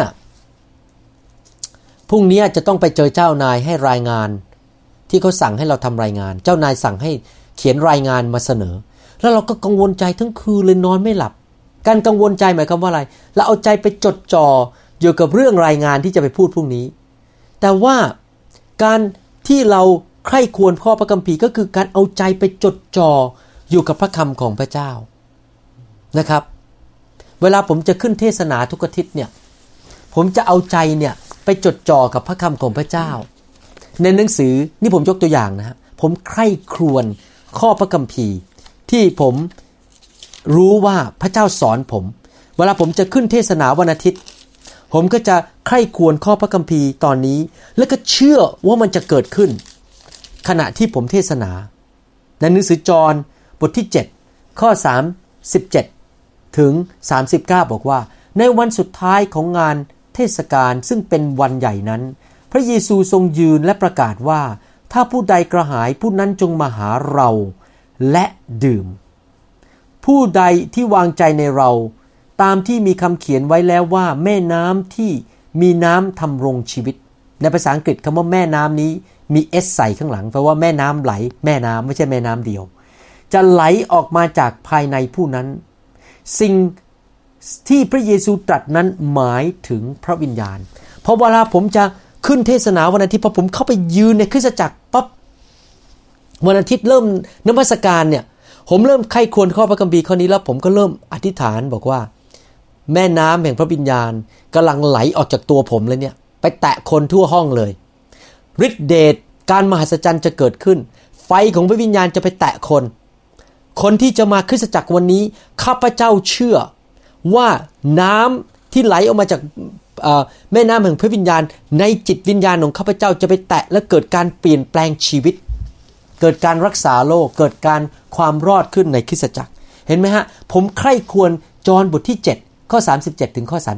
พรุ่งนี้จะต้องไปเจอเจ้านายให้รายงานที่เขาสั่งให้เราทำรายงานเจ้านายสั่งให้เขียนรายงานมาเสนอแล้วเราก็กังวลใจทั้งคืนเลยนอนไม่หลับการกังวลใจหมายความว่าอะไรเราเอาใจไปจดจ่ออยู่กับเรื่องรายงานที่จะไปพูดพรุ่งนี้แต่ว่าการที่เราใคร่ครวญข้อพระคัมภีร์ก็คือการเอาใจไปจดจ่ออยู่กับพระคำของพระเจ้านะครับเวลาผมจะขึ้นเทศนาทุกอาทิตย์เนี่ยผมจะเอาใจเนี่ยไปจดจ่อกับพระคำของพระเจ้าในหนังสือนี่ผมยกตัวอย่างนะฮะผมใคร่ครวญข้อพระคัมภีร์ที่ผมรู้ว่าพระเจ้าสอนผมเวลาผมจะขึ้นเทศนาวันอาทิตย์ผมก็จะใคร่ครวญข้อพระคัมภีร์ตอนนี้แล้วก็เชื่อว่ามันจะเกิดขึ้นขณะที่ผมเทศนาในหนังสือจอห์นบทที่7ข้อ37ถึง39บอกว่าในวันสุดท้ายของงานเทศกาลซึ่งเป็นวันใหญ่นั้นพระเยซูทรงยืนและประกาศว่าถ้าผู้ใดกระหายผู้นั้นจงมาหาเราและดื่มผู้ใดที่วางใจในเราตามที่มีคำเขียนไว้แล้วว่าแม่น้ำที่มีน้ำทำรงชีวิตในภาษาอังกฤษคำว่าแม่น้ำนี้มีเอสใส่ข้างหลังแปลว่าแม่น้ำไหลแม่น้ำไม่ใช่แม่น้ำเดียวจะไหลออกมาจากภายในผู้นั้นสิ่งที่พระเยซูตรัสนั้นหมายถึงพระวิญญาณเพราะเวลาผมจะขึ้นเทศนาวันอาทิตย์พอผมเข้าไปยืนในคริสตจักรปั๊บวันอาทิตย์เริ่มนมัสการเนี่ยผมเริ่มใคร่ครวญข้อพระคัมภีร์ข้อนี้แล้วผมก็เริ่มอธิษฐานบอกว่าแม่น้ำแห่งพระวิญญาณกำลังไหลออกจากตัวผมเลยเนี่ยไปแตะคนทั่วห้องเลยฤทธิเดชการมหัศจรรย์จะเกิดขึ้นไฟของพระวิญญาณจะไปแตะคนที่จะมาคริสตจักรวันนี้ข้าพเจ้าเชื่อว่าน้ำที่ไหลออกมาจากแม่น้ำแห่งพระวิญญาณในจิตวิญญาณของข้าพเจ้าจะไปแตะและเกิดการเปลี่ยนแปลงชีวิตเกิดการรักษาโรคเกิดการความรอดขึ้นในคริสตจักรเห็นไหมฮะผมใคร่ครวญจอห์นบทที่7ข้อ37ถึงข้อ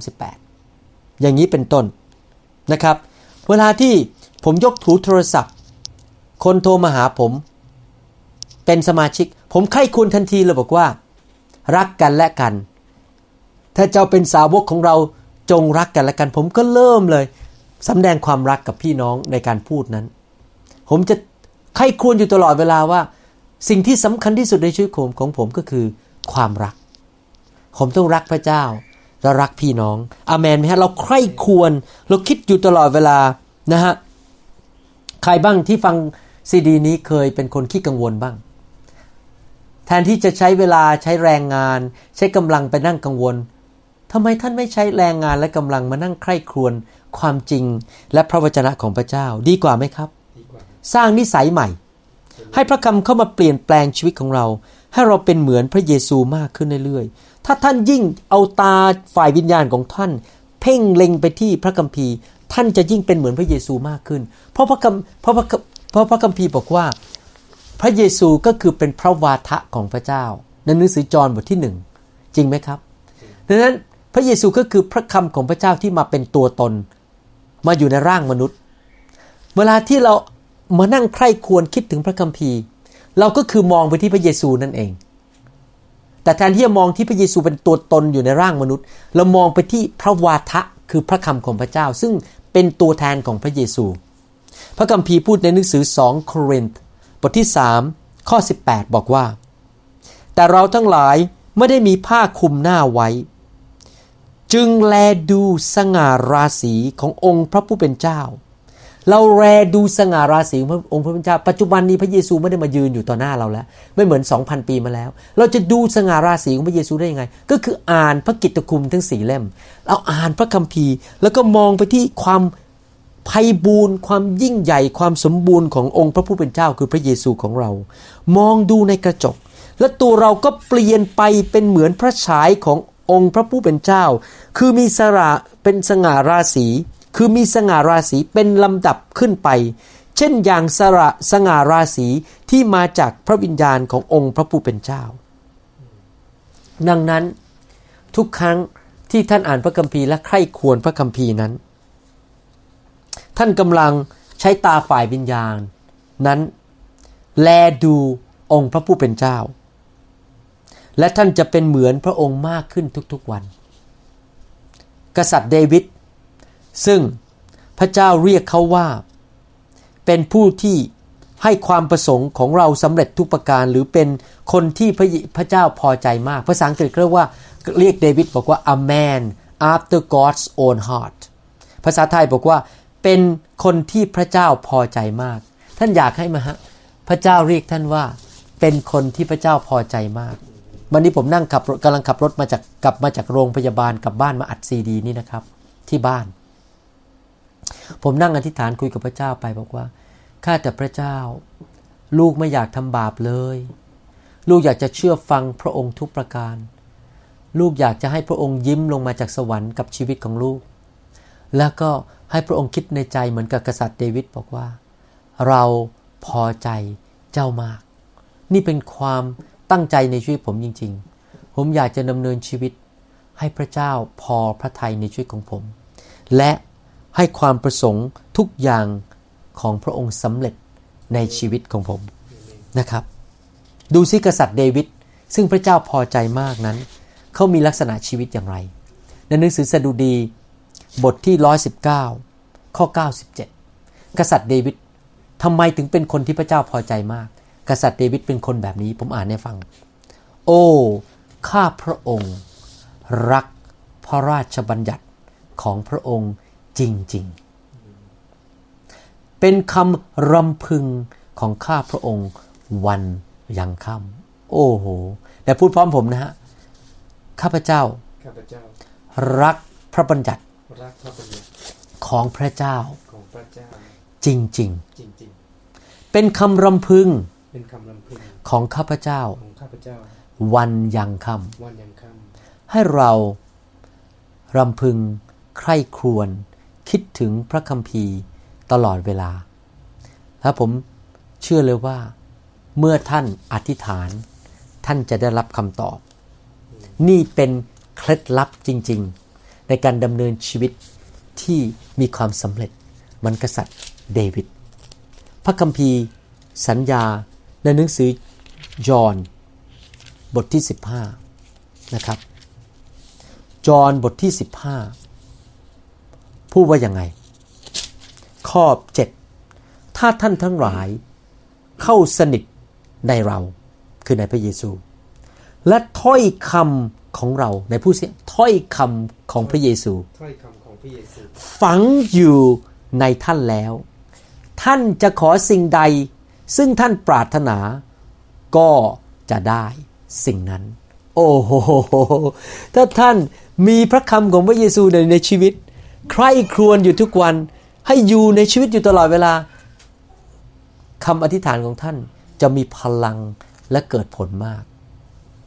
38อย่างนี้เป็นต้นนะครับเวลาที่ผมยกหูโทรศัพท์คนโทรมาหาผมเป็นสมาชิกผมใคร่ครวญทันทีเลยบอกว่ารักกันและกันถ้าเจ้าเป็นสาวกของเราจงรักกันและกันผมก็เริ่มเลยสำแดงความรักกับพี่น้องในการพูดนั้นผมจะใคร่ครวญอยู่ตลอดเวลาว่าสิ่งที่สำคัญที่สุดในชีวิตของผมก็คือความรักผมต้องรักพระเจ้าและรักพี่น้องอาเมนไหมฮะเราใคร่ครวญเราคิดอยู่ตลอดเวลานะฮะใครบ้างที่ฟังซีดีนี้เคยเป็นคนขี้กังวลบ้างแทนที่จะใช้เวลาใช้แรงงานใช้กำลังไปนั่งกังวลทำไมท่านไม่ใช้แรงงานและกำลังมานั่งใคร่ครวญความจริงและพระวจนะของพระเจ้าดีกว่าไหมครับสร้างนิสัยใหม่ให้พระคำเข้ามาเปลี่ยนแปลงชีวิตของเราให้เราเป็นเหมือนพระเยซูมากขึ้นเรื่อยๆถ้าท่านยิ่งเอาตาฝ่ายวิญญาณของท่านเพ่งเล็งไปที่พระคัมภีร์ท่านจะยิ่งเป็นเหมือนพระเยซูมากขึ้นเพราะพระคัมภีร์บอกว่าพระเยซูก็คือเป็นพระวาทะของพระเจ้าในหนังสือจอห์นบทที่1จริงไหมครับดังนั้นพระเยซูก็คือพระคำของพระเจ้าที่มาเป็นตัวตนมาอยู่ในร่างมนุษย์เวลาที่เรามานั่งใคร่ควรคิดถึงพระคัมภีร์เราก็คือมองไปที่พระเยซูนั่นเองแต่แทนที่จะมองที่พระเยซูเป็นตัวตนอยู่ในร่างมนุษย์เรามองไปที่พระวาทะคือพระคำของพระเจ้าซึ่งเป็นตัวแทนของพระเยซูพระคัมภีร์พูดในหนังสือ2โครินธ์บทที่3ข้อ18บอกว่าแต่เราทั้งหลายไม่ได้มีผ้าคลุมหน้าไว้จึงแลดูสง่าราศีขององค์พระผู้เป็นเจ้าเราแลดูสง่าราศีขององค์พระผู้เป็นเจ้าปัจจุบันนี้พระเยซูไม่ได้มายืนอยู่ต่อหน้าเราแล้วไม่เหมือน 2,000 ปีมาแล้วเราจะดูสง่าราศีของพระเยซูได้ยังไงก็คืออ่านพระกิตติคุณทั้ง4เล่มเราอ่านพระคัมภีร์แล้วก็มองไปที่ความไพบูลย์ความยิ่งใหญ่ความสมบูรณ์ขององค์พระผู้เป็นเจ้าคือพระเยซูของเรามองดูในกระจกและตัวเราก็เปลี่ยนไปเป็นเหมือนพระฉายขององค์พระผู้เป็นเจ้าคือมีสง่าราศีคือมีสง่าราศีเป็นลำดับขึ้นไปเช่นอย่างสง่าราศีที่มาจากพระวิญญาณขององค์พระผู้เป็นเจ้าดังนั้นทุกครั้งที่ท่านอ่านพระคัมภีร์และใคร่ครวญพระคัมภีร์นั้นท่านกำลังใช้ตาฝ่ายวิญญาณนั้นแลดูองค์พระผู้เป็นเจ้าและท่านจะเป็นเหมือนพระองค์มากขึ้นทุกๆวันกษัตริย์เดวิดซึ่งพระเจ้าเรียกเขาว่าเป็นผู้ที่ให้ความประสงค์ของเราสำเร็จทุกประการหรือเป็นคนที่พระเจ้าพอใจมากภาษาอังกฤษเรียกเดวิดบอกว่า a man after God's own heart ภาษาไทยบอกว่าเป็นคนที่พระเจ้าพอใจมากท่านอยากให้พระเจ้าเรียกท่านว่าเป็นคนที่พระเจ้าพอใจมากวันนี้ผมกำลังขับรถกลับมาจากโรงพยาบาลกลับบ้านมาอัดซีดีนี่นะครับที่บ้านผมนั่งอธิษฐานคุยกับพระเจ้าไปบอกว่าข้าแต่พระเจ้าลูกไม่อยากทำบาปเลยลูกอยากจะเชื่อฟังพระองค์ทุกประการลูกอยากจะให้พระองค์ยิ้มลงมาจากสวรรค์กับชีวิตของลูกแล้วก็ให้พระองค์คิดในใจเหมือนกับกษัตริย์เดวิดบอกว่าเราพอใจเจ้ามากนี่เป็นความตั้งใจในชีวิตผมจริงๆผมอยากจะดำเนินชีวิตให้พระเจ้าพอพระทัยในชีวิตของผมและให้ความประสงค์ทุกอย่างของพระองค์สำเร็จในชีวิตของผมนะครับดูสิกษัตริย์เดวิดซึ่งพระเจ้าพอใจมากนั้นเขามีลักษณะชีวิตอย่างไรในหนังสือสดุดีบทที่119ข้อ97กษัตริย์เดวิดทำไมถึงเป็นคนที่พระเจ้าพอใจมากกษัตริย์เดวิดเป็นคนแบบนี้ผมอ่านให้ฟังโอ้ข้าพระองค์รักพระราชบัญญัติของพระองค์จริงๆเป็นคำรำพึงของข้าพระองค์วันยังค่ำโอ้โหแต่พูดพร้อมผมนะฮะข้าพเจ้ารักพระบัญญัติของพระเจ้าจริงๆเป็นคำรำพึงของข้าพเจ้าวันยังค่ำให้เรารำพึงใคร่ครวญคิดถึงพระคัมภีร์ตลอดเวลาและผมเชื่อเลยว่าเมื่อท่านอธิษฐานท่านจะได้รับคำตอบนี่เป็นเคล็ดลับจริงๆในการดำเนินชีวิตที่มีความสำเร็จเหมือนกษัตริย์เดวิดพระคัมภีร์สัญญาในหนังสือยอห์นบทที่15นะครับยอห์นบทที่15พูดว่ายังไงข้อ7ถ้าท่านทั้งหลายเข้าสนิทในเราคือในพระเยซูและถ้อยคำของเราในผู้เสียถ้อยคำของพระเยซูฝังอยู่ในท่านแล้วท่านจะขอสิ่งใดซึ่งท่านปรารถนาก็จะได้สิ่งนั้นโอ้โหถ้าท่านมีพระคำของพระเยซูในชีวิตใคร่ครวญอยู่ทุกวันให้อยู่ในชีวิตอยู่ตลอดเวลาคำอธิษฐานของท่านจะมีพลังและเกิดผลมาก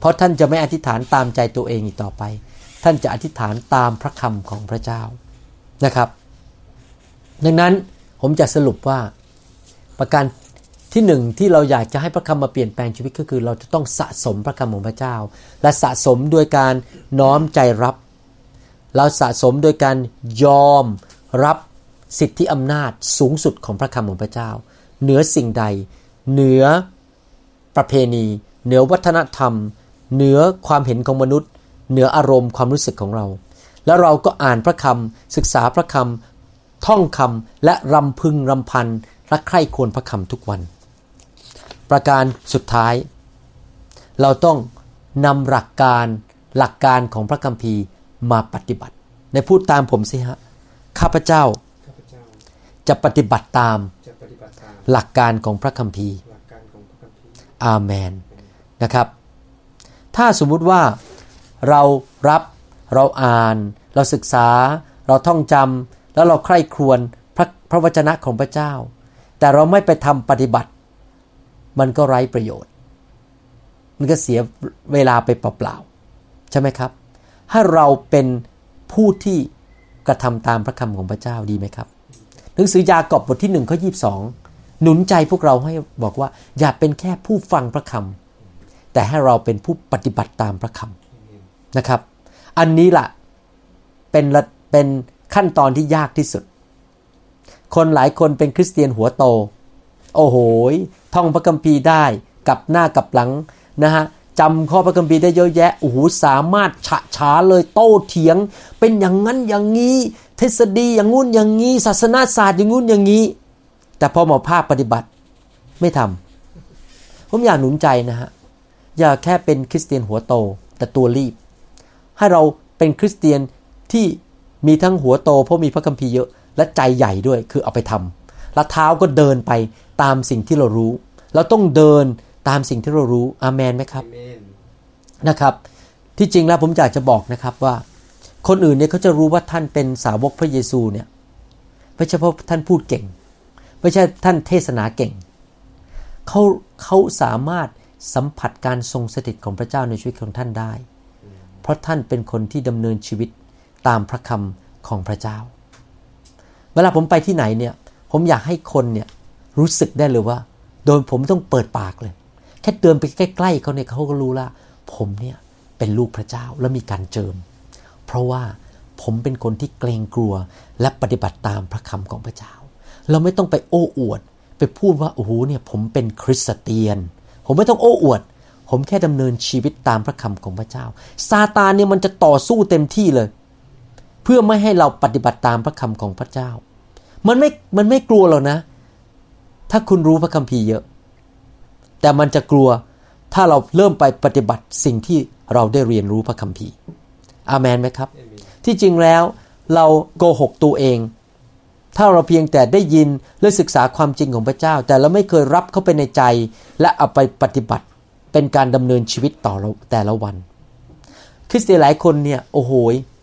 เพราะท่านจะไม่อธิษฐานตามใจตัวเองอีกต่อไปท่านจะอธิษฐานตามพระคำของพระเจ้านะครับดังนั้นผมจะสรุปว่าประการที่หนึ่งที่เราอยากจะให้พระคำมาเปลี่ยนแปลงชีวิตก็คือเราจะต้องสะสมพระคำของพระเจ้าและสะสมโดยการน้อมใจรับเราสะสมโดยการยอมรับสิทธิอำนาจสูงสุดของพระคำของพระเจ้าเหนือสิ่งใดเหนือประเพณีเหนือวัฒนธรรมเหนือความเห็นของมนุษย์เหนืออารมณ์ความรู้สึกของเราแล้วเราก็อ่านพระคำศึกษาพระคำท่องคำและรำพึงรำพันและใคร่ครวญพระคำทุกวันประการสุดท้ายเราต้องนำหลักการของพระคัมภีร์มาปฏิบัติในพูดตามผมสิฮะข้าพเจ้าจะปฏิบัติตามหลักการของพระคัมภีร์อาเมนนะครับถ้าสมมุติว่าเรารับเราอ่านเราศึกษาเราท่องจำแล้วเราใคร่ครวญพระวจนะของพระเจ้าแต่เราไม่ไปทำปฏิบัติมันก็ไร้ประโยชน์มันก็เสียเวลาไปเปล่าๆใช่ไหมครับถ้าเราเป็นผู้ที่กระทำตามพระคำของพระเจ้าดีไหมครับหนังสือยากอบบทที่1ข้อ22หนุนใจพวกเราให้บอกว่าอย่าเป็นแค่ผู้ฟังพระคำแต่ให้เราเป็นผู้ปฏิบัติตามพระคำนะครับอันนี้ล่ะเป็นขั้นตอนที่ยากที่สุดคนหลายคนเป็นคริสเตียนหัวโตโอ้โหท่องพระคัมภีร์ได้กลับหน้ากลับหลังนะฮะจำข้อพระคัมภีร์ได้เยอะแยะโอ้โหสามารถฉะฉานเลยโต้เถียงเป็นอย่างนั้นอย่างนี้ทฤษฎีอย่างงู้นอย่างนี้ศาสนาศาสตร์อย่างงู้นอย่างนี้แต่พอมาภาคปฏิบัติไม่ทำผมอยากหนุนใจนะฮะอย่าแค่เป็นคริสเตียนหัวโตแต่ตัวรีบให้เราเป็นคริสเตียนที่มีทั้งหัวโตเพราะมีพระคัมภีร์เยอะและใจใหญ่ด้วยคือเอาไปทำและเท้าก็เดินไปตามสิ่งที่เรารู้เราต้องเดินตามสิ่งที่เรารู้อาเมนไหมครับนะครับที่จริงแล้วผมอยากจะบอกนะครับว่าคนอื่นเนี่ยเขาจะรู้ว่าท่านเป็นสาวกพระเยซูเนี่ยไม่ใช่เพราะท่านพูดเก่งไม่ใช่ท่านเทศนาเก่งเขาสามารถสัมผัสการทรงสถิตของพระเจ้าในชีวิตของท่านได้เพราะท่านเป็นคนที่ดำเนินชีวิตตามพระคำของพระเจ้าเวลาผมไปที่ไหนเนี่ยผมอยากให้คนเนี่ยรู้สึกได้เลยว่าโดยผมต้องเปิดปากเลยแค่เดินไปใกล้ๆเขาเนี่ยเขาก็รู้แล้วผมเนี่ยเป็นลูกพระเจ้าและมีการเจิมเพราะว่าผมเป็นคนที่เกรงกลัวและปฏิบัติตามพระคำของพระเจ้าเราไม่ต้องไปโอ้อวดไปพูดว่าโอ้โหเนี่ยผมเป็นคริสเตียนผมไม่ต้องโอ้อวดผมแค่ดำเนินชีวิตตามพระคำของพระเจ้าซาตานเนี่ยมันจะต่อสู้เต็มที่เลยเพื่อไม่ให้เราปฏิบัติตามพระคำของพระเจ้ามันไม่กลัวหรอกนะถ้าคุณรู้พระคัมภีร์เยอะแต่มันจะกลัวถ้าเราเริ่มไปปฏิบัติสิ่งที่เราได้เรียนรู้พระคัมภีร์อาเมนไหมครับที่จริงแล้วเราโกหกตัวเองถ้าเราเพียงแต่ได้ยินและศึกษาความจริงของพระเจ้าแต่เราไม่เคยรับเข้าไปในใจและเอาไปปฏิบัติเป็นการดำเนินชีวิตต่อเราแต่ละวันคริสเตียนหลายคนเนี่ยโอ้โห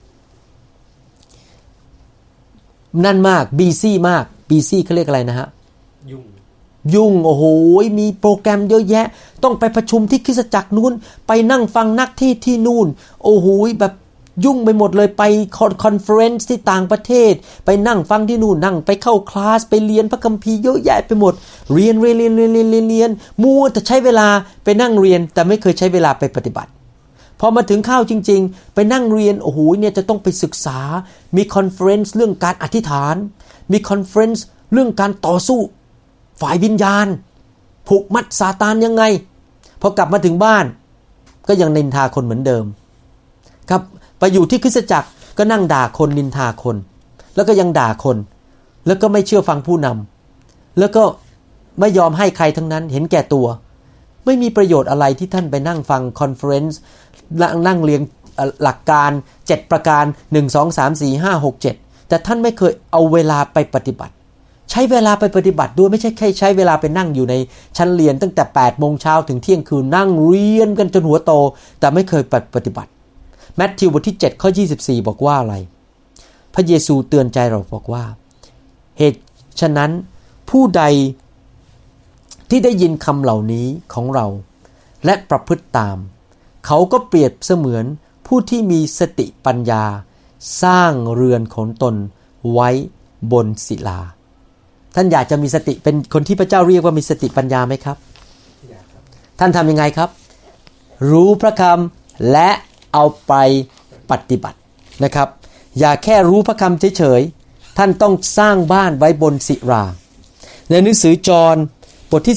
นั่นมากบีซี่มากบีซี่เขาเรียกอะไรนะฮะยุ่งโอ้โหมีโปรแกรมเยอะแยะต้องไปประชุมที่คริสตจักรนู้นไปนั่งฟังนักเทศที่นู่นโอ้โหแบบยุ่งไปหมดเลยไปคอนเฟอเรนซ์ที่ต่างประเทศไปนั่งฟังที่นู่นนั่งไปเข้าคลาสไปเรียนพระคัมภีร์เยอะแยะไปหมดเรียนมัวแต่ใช้เวลาไปนั่งเรียนแต่ไม่เคยใช้เวลาไปปฏิบัติพอมาถึงข้าวจริงๆไปนั่งเรียนโอ้โหเนี่ยจะต้องไปศึกษามีคอนเฟอเรนซ์เรื่องการอธิษฐานมีคอนเฟอเรนซ์เรื่องการต่อสู้ฝ่ายวิญญาณผูกมัดซาตานยังไงพอกลับมาถึงบ้านก็ยังนินทาคนเหมือนเดิมครับไปอยู่ที่คริสตจักรก็นั่งด่าคนนินทาคนแล้วก็ยังด่าคนแล้วก็ไม่เชื่อฟังผู้นำแล้วก็ไม่ยอมให้ใครทั้งนั้นเห็นแก่ตัวไม่มีประโยชน์อะไรที่ท่านไปนั่งฟังคอนเฟอเรนซ์นั่งเรียนหลักการ7ประการ1 2 3 4 5 6 7แต่ท่านไม่เคยเอาเวลาไปปฏิบัติใช้เวลาไปปฏิบัติด้วยไม่ใช่แค่ใช้เวลาไปนั่งอยู่ในชั้นเรียนตั้งแต่ 8 โมงเช้าถึงเที่ยงคืนนั่งเรียนกันจนหัวโตแต่ไม่เคยปฏิบัติมัทธิวบทที่7ข้อ24บอกว่าอะไรพระเยซูเตือนใจเราบอกว่าเหตุฉะนั้นผู้ใดที่ได้ยินคำเหล่านี้ของเราและประพฤติตามเขาก็เปรียบเสมือนผู้ที่มีสติปัญญาสร้างเรือนของตนไว้บนศิลาท่านอยากจะมีสติเป็นคนที่พระเจ้าเรียกว่ามีสติปัญญาไหมครับท่านทำยังไงครับรู้พระคำและเอาไปปฏิบัตินะครับอย่าแค่รู้พระคำเฉยๆท่านต้องสร้างบ้านไว้บนศิลาในหนังสือจอห์นบทที่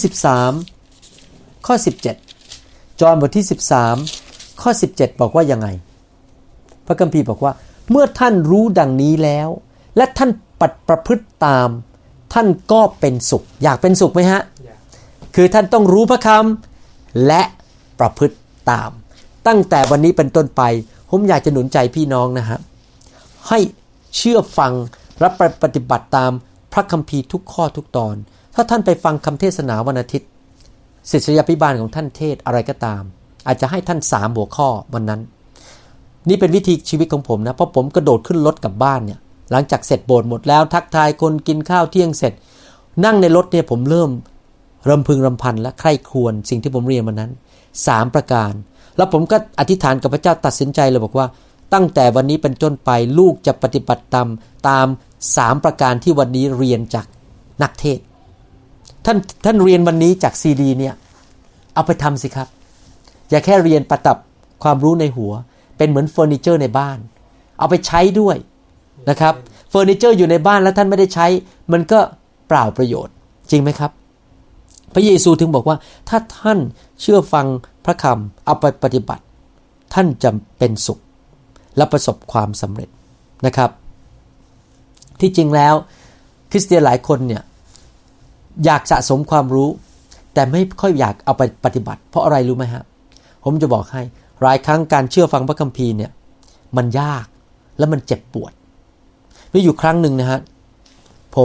13ข้อ17จอห์นบทที่13ข้อ17บอกว่ายังไงพระคัมภีร์บอกว่าเมื่อท่านรู้ดังนี้แล้วและท่านประพฤติตามท่านก็เป็นสุขอยากเป็นสุขไหมฮะคือท่านต้องรู้พระคำและประพฤติตามตั้งแต่วันนี้เป็นต้นไปผมอยากจะหนุนใจพี่น้องนะฮะให้เชื่อฟังและปฏิบัติตามพระคัมภีร์ทุกข้อทุกตอนถ้าท่านไปฟังคำเทศนาวันอาทิตย์ศิษยาภิบาลของท่านเทศอะไรก็ตามอาจจะให้ท่าน3หัวข้อวันนั้นนี่เป็นวิธีชีวิตของผมนะเพราะผมกระโดดขึ้นรถกลับบ้านเนี่ยหลังจากเสร็จโบสถ์หมดแล้วทักทายคนกินข้าวเที่ยงเสร็จนั่งในรถเนี่ยผมเริ่มรำพึงรำพันและใคร่ครวญสิ่งที่ผมเรียนวันนั้น3ประการแล้วผมก็อธิษฐานกับพระเจ้าตัดสินใจเลยบอกว่าตั้งแต่วันนี้เป็นต้นไปลูกจะปฏิบัติตาม3ประการที่วันนี้เรียนจากนักเทศท่านเรียนวันนี้จากซีดีเนี่ยเอาไปทำสิครับอย่าแค่เรียนประดับความรู้ในหัวเป็นเหมือนเฟอร์นิเจอร์ในบ้านเอาไปใช้ด้วยนะครับเฟอร์นิเจอร์อยู่ในบ้านแล้วท่านไม่ได้ใช้มันก็เปล่าประโยชน์จริงไหมครับพระเยซูถึงบอกว่าถ้าท่านเชื่อฟังพระคำเอาไปปฏิบัติท่านจะเป็นสุขและประสบความสำเร็จนะครับที่จริงแล้วคริสเตียนหลายคนเนี่ยอยากสะสมความรู้แต่ไม่ค่อยอยากเอาไปปฏิบัติเพราะอะไรรู้ไหมฮะผมจะบอกให้หลายครั้งการเชื่อฟังพระคัมภีร์เนี่ยมันยากและมันเจ็บปวดมีอยู่ครั้งหนึ่งนะฮะผม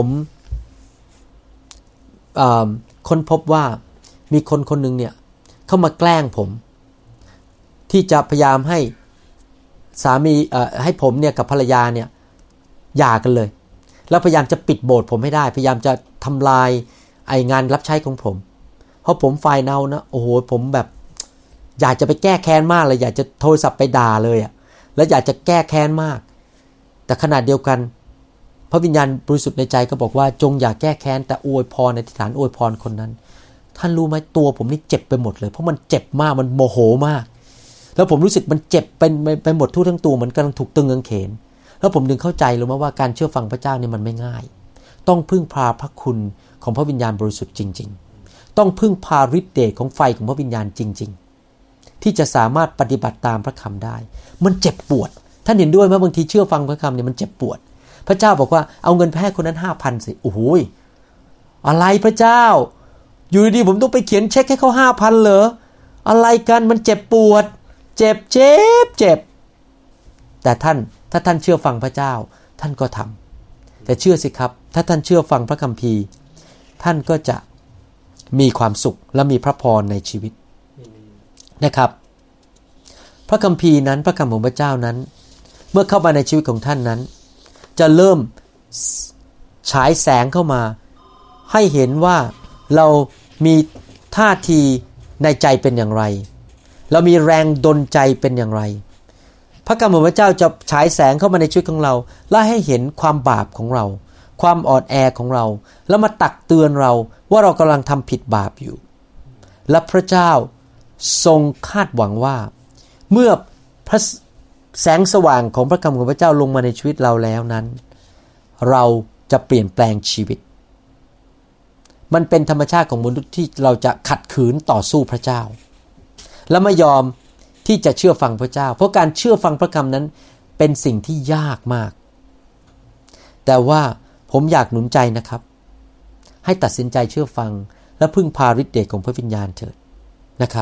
ค้นพบว่ามีคนหนึ่งเนี่ยเข้ามาแกล้งผมที่จะพยายามให้สามีให้ผมเนี่ยกับภรรยาเนี่ยหย่ากันเลยแล้วพยายามจะปิดโบสถ์ผมให้ได้พยายามจะทำลายไองานรับใช้ของผมเพราะผมฝ่ายเนานะโอ้โหผมแบบอยากจะไปแก้แค้นมากเลยอยากจะโทรศัพท์ไปด่าเลยอ่ะแล้วอยากจะแก้แค้นมากแต่ขณะเดียวกันพระวิญญาณบริสุทธิ์ในใจก็บอกว่าจงอย่าแก้แค้นแต่อวยพรในฐานอวยพรคนนั้นท่านรู้ไหมตัวผมนี่เจ็บไปหมดเลยเพราะมันเจ็บมากมันโมโหมากแล้วผมรู้สึกมันเจ็บไปหมดทั่วทั้งตัวเหมือนกำลังถูกตึงกางเขนแล้วผมดึงเข้าใจรู้ไหมว่าการเชื่อฟังพระเจ้านี่มันไม่ง่ายต้องพึ่งพาพระคุณของพระวิญญาณบริสุทธิ์จริงๆต้องพึ่งพาฤทธิ์เดชของไฟของพระวิญญาณจริงๆที่จะสามารถปฏิบัติตามพระคำได้มันเจ็บปวดท่านเห็นด้วยไหมบางทีเชื่อฟังพระคำเนี่ยมันเจ็บปวดพระเจ้าบอกว่าเอาเงินไปให้คนนั้น 5,000 สิโอ้โหอะไรพระเจ้าอยู่ดีๆผมต้องไปเขียนเช็คให้เขา 5,000 เหรออะไรกันมันเจ็บปวดเจ็บแต่ถ้าท่านเชื่อฟังพระเจ้าท่านก็ทำแต่เชื่อสิครับถ้าท่านเชื่อฟังพระคัมภีร์ท่านก็จะมีความสุขและมีพระพรในชีวิตนะครับพระคัมภีร์นั้นพระคำของพระเจ้านั้นเมื่อเข้ามาในชีวิตของท่านนั้นจะเริ่มฉายแสงเข้ามาให้เห็นว่าเรามีท่าทีในใจเป็นอย่างไรเรามีแรงดลใจเป็นอย่างไรพระคำของพระเจ้าจะฉายแสงเข้ามาในชีวิตของเราและให้เห็นความบาปของเราความอ่อนแอของเราแล้วมาตักเตือนเราว่าเรากำลังทำผิดบาปอยู่และพระเจ้าทรงคาดหวังว่าเมื่อพระแสงสว่างของพระคำของพระเจ้าลงมาในชีวิตเราแล้วนั้นเราจะเปลี่ยนแปลงชีวิตมันเป็นธรรมชาติของมนุษย์ที่เราจะขัดขืนต่อสู้พระเจ้าและไม่ยอมที่จะเชื่อฟังพระเจ้าเพราะการเชื่อฟังพระคำนั้นเป็นสิ่งที่ยากมากแต่ว่าผมอยากหนุนใจนะครับให้ตัดสินใจเชื่อฟังและพึ่งพาฤทธิ์เดชของพระวิญญาณเถิดนะครับ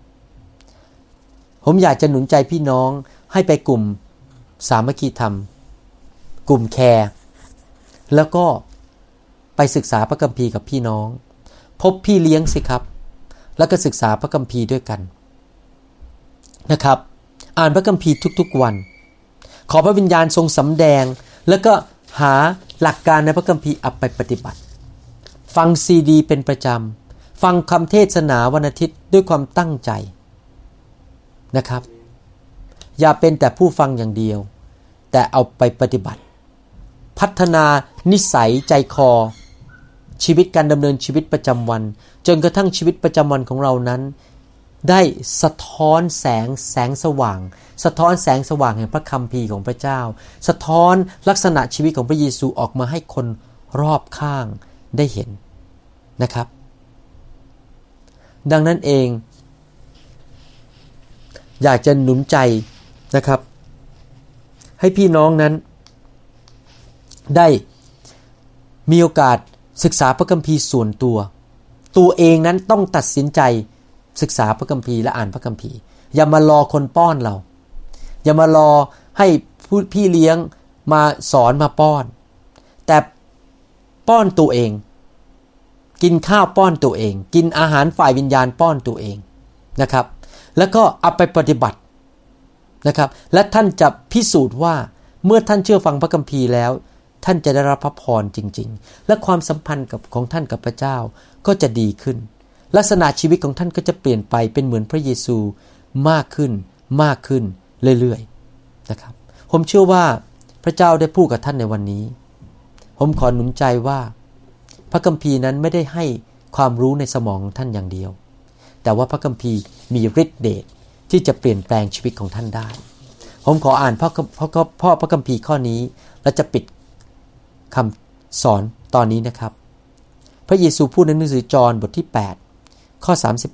ผมอยากจะหนุนใจพี่น้องให้ไปกลุ่มสามัคคีธรรมกลุ่มแคร์แล้วก็ไปศึกษาพระคัมภีร์กับพี่น้องพบพี่เลี้ยงสิครับแล้วก็ศึกษาพระคัมภีร์ด้วยกันนะครับอ่านพระคัมภีร์ทุกๆวันขอพระวิญญาณทรงสำแดงแล้วก็หาหลักการในพระคัมภีร์เอาไปปฏิบัติฟังซีดีเป็นประจำฟังคำเทศนาวันอาทิตย์ด้วยความตั้งใจนะครับอย่าเป็นแต่ผู้ฟังอย่างเดียวแต่เอาไปปฏิบัติพัฒนานิสัยใจคอชีวิตการดำเนินชีวิตประจำวันจนกระทั่งชีวิตประจำวันของเรานั้นได้สะท้อนแสงสว่างสะท้อนแสงสว่างแห่งพระคัมภีร์ของพระเจ้าสะท้อนลักษณะชีวิตของพระเยซูออกมาให้คนรอบข้างได้เห็นนะครับดังนั้นเองอยากจะหนุนใจนะครับให้พี่น้องนั้นได้มีโอกาสศึกษาพระคัมภีร์ส่วนตัวเองนั้นต้องตัดสินใจศึกษาพระคัมภีร์และอ่านพระคัมภีร์อย่ามารอคนป้อนเราอย่ามารอให้พี่เลี้ยงมาสอนมาป้อนแต่ป้อนตัวเองกินข้าวป้อนตัวเองกินอาหารฝ่ายวิญญาณป้อนตัวเองนะครับแล้วก็เอาไปปฏิบัตินะครับและท่านจะพิสูจน์ว่าเมื่อท่านเชื่อฟังพระคัมภีร์แล้วท่านจะได้รับพระพรจริงๆและความสัมพันธ์ของท่านกับพระเจ้าก็จะดีขึ้นลักษณะชีวิตของท่านก็จะเปลี่ยนไปเป็นเหมือนพระเยซูมากขึ้นเรื่อยๆนะครับผมเชื่อว่าพระเจ้าได้พูดกับท่านในวันนี้ผมขอหนุนใจว่าพระคัมภีร์นั้นไม่ได้ให้ความรู้ในสมองของท่านอย่างเดียวแต่ว่าพระคัมภีร์มีฤทธิ์เดชที่จะเปลี่ยนแปลงชีวิตของท่านได้ผมขออ่านพระคัมภีร์ข้อนี้และจะปิดคำสอนตอนนี้นะครับพระเยซูพูดในหนังสือจอห์นบทที่8ข้อ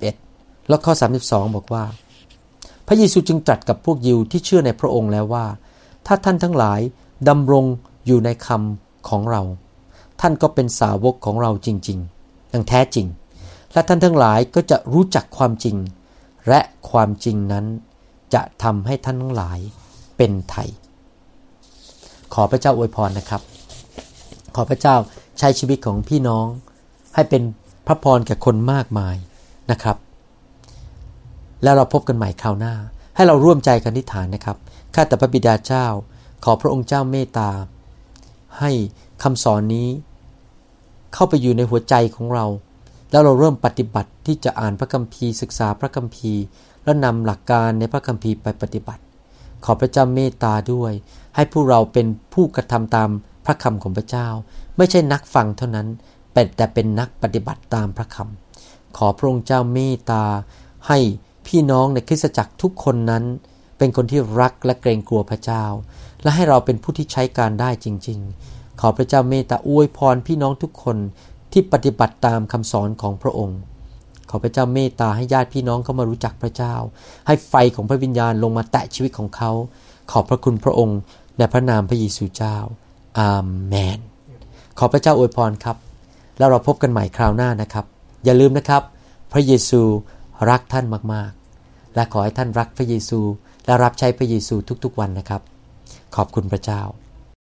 31และข้อ32บอกว่าพระเยซูจึงตรัสกับพวกยิวที่เชื่อในพระองค์แล้วว่าถ้าท่านทั้งหลายดำรงอยู่ในคำของเราท่านก็เป็นสาวกของเราจริงๆอย่างแท้จริงและท่านทั้งหลายก็จะรู้จักความจริงและความจริงนั้นจะทำให้ท่านทั้งหลายเป็นไทยขอพระเจ้าอวยพรนะครับขอพระเจ้าใช้ชีวิตของพี่น้องให้เป็นพระพรแก่คนมากมายนะครับแล้วเราพบกันใหม่คราวหน้าให้เราร่วมใจกันอธิษฐานนะครับข้าแต่พระบิดาเจ้าขอพระองค์เจ้าเมตตาให้คำสอนนี้เข้าไปอยู่ในหัวใจของเราแล้วเราเริ่มปฏิบัติที่จะอ่านพระคัมภีร์ศึกษาพระคัมภีร์แล้วนำหลักการในพระคัมภีร์ไปปฏิบัติขอพระเจ้าเมตตาด้วยให้พวกเราเป็นผู้กระทำตามพระคำของพระเจ้าไม่ใช่นักฟังเท่านั้นแต่เป็นนักปฏิบัติตามพระคำขอพระองค์เจ้าเมตตาให้พี่น้องในคริสตจักรทุกคนนั้นเป็นคนที่รักและเกรงกลัวพระเจ้าและให้เราเป็นผู้ที่ใช้การได้จริงๆขอพระเจ้าเมตตาอวยพรพี่น้องทุกคนที่ปฏิบัติตามคำสอนของพระองค์ขอพระเจ้าเมตตาให้ญาติพี่น้องเข้ามารู้จักพระเจ้าให้ไฟของพระวิญญาณลงมาแตะชีวิตของเขาขอบพระคุณพระองค์ในพระนามพระเยซูเจ้าอาเมนขอพระเจ้าอวยพรครับแล้วเราพบกันใหม่คราวหน้านะครับอย่าลืมนะครับพระเยซูรักท่านมากๆและขอให้ท่านรักพระเยซูและรับใช้พระเยซูทุกๆวันนะครับขอบคุณพระเจ้า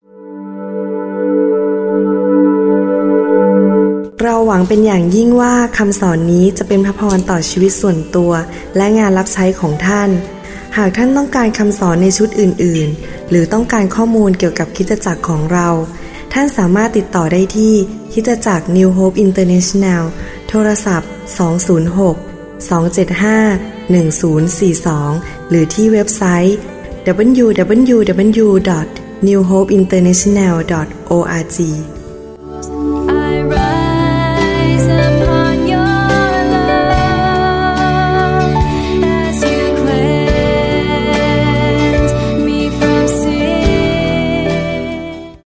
เราหวังเป็นอย่างยิ่งว่าคำสอนนี้จะเป็นพระพรต่อชีวิตส่วนตัวและงานรับใช้ของท่านหากท่านต้องการคำสอนในชุดอื่นๆหรือต้องการข้อมูลเกี่ยวกับคริสตจักรของเราท่านสามารถติดต่อได้ที่คริสตจักร New Hope International โทรศัพท์206-275-1042หรือที่เว็บไซต์ www.newhopeinternational.org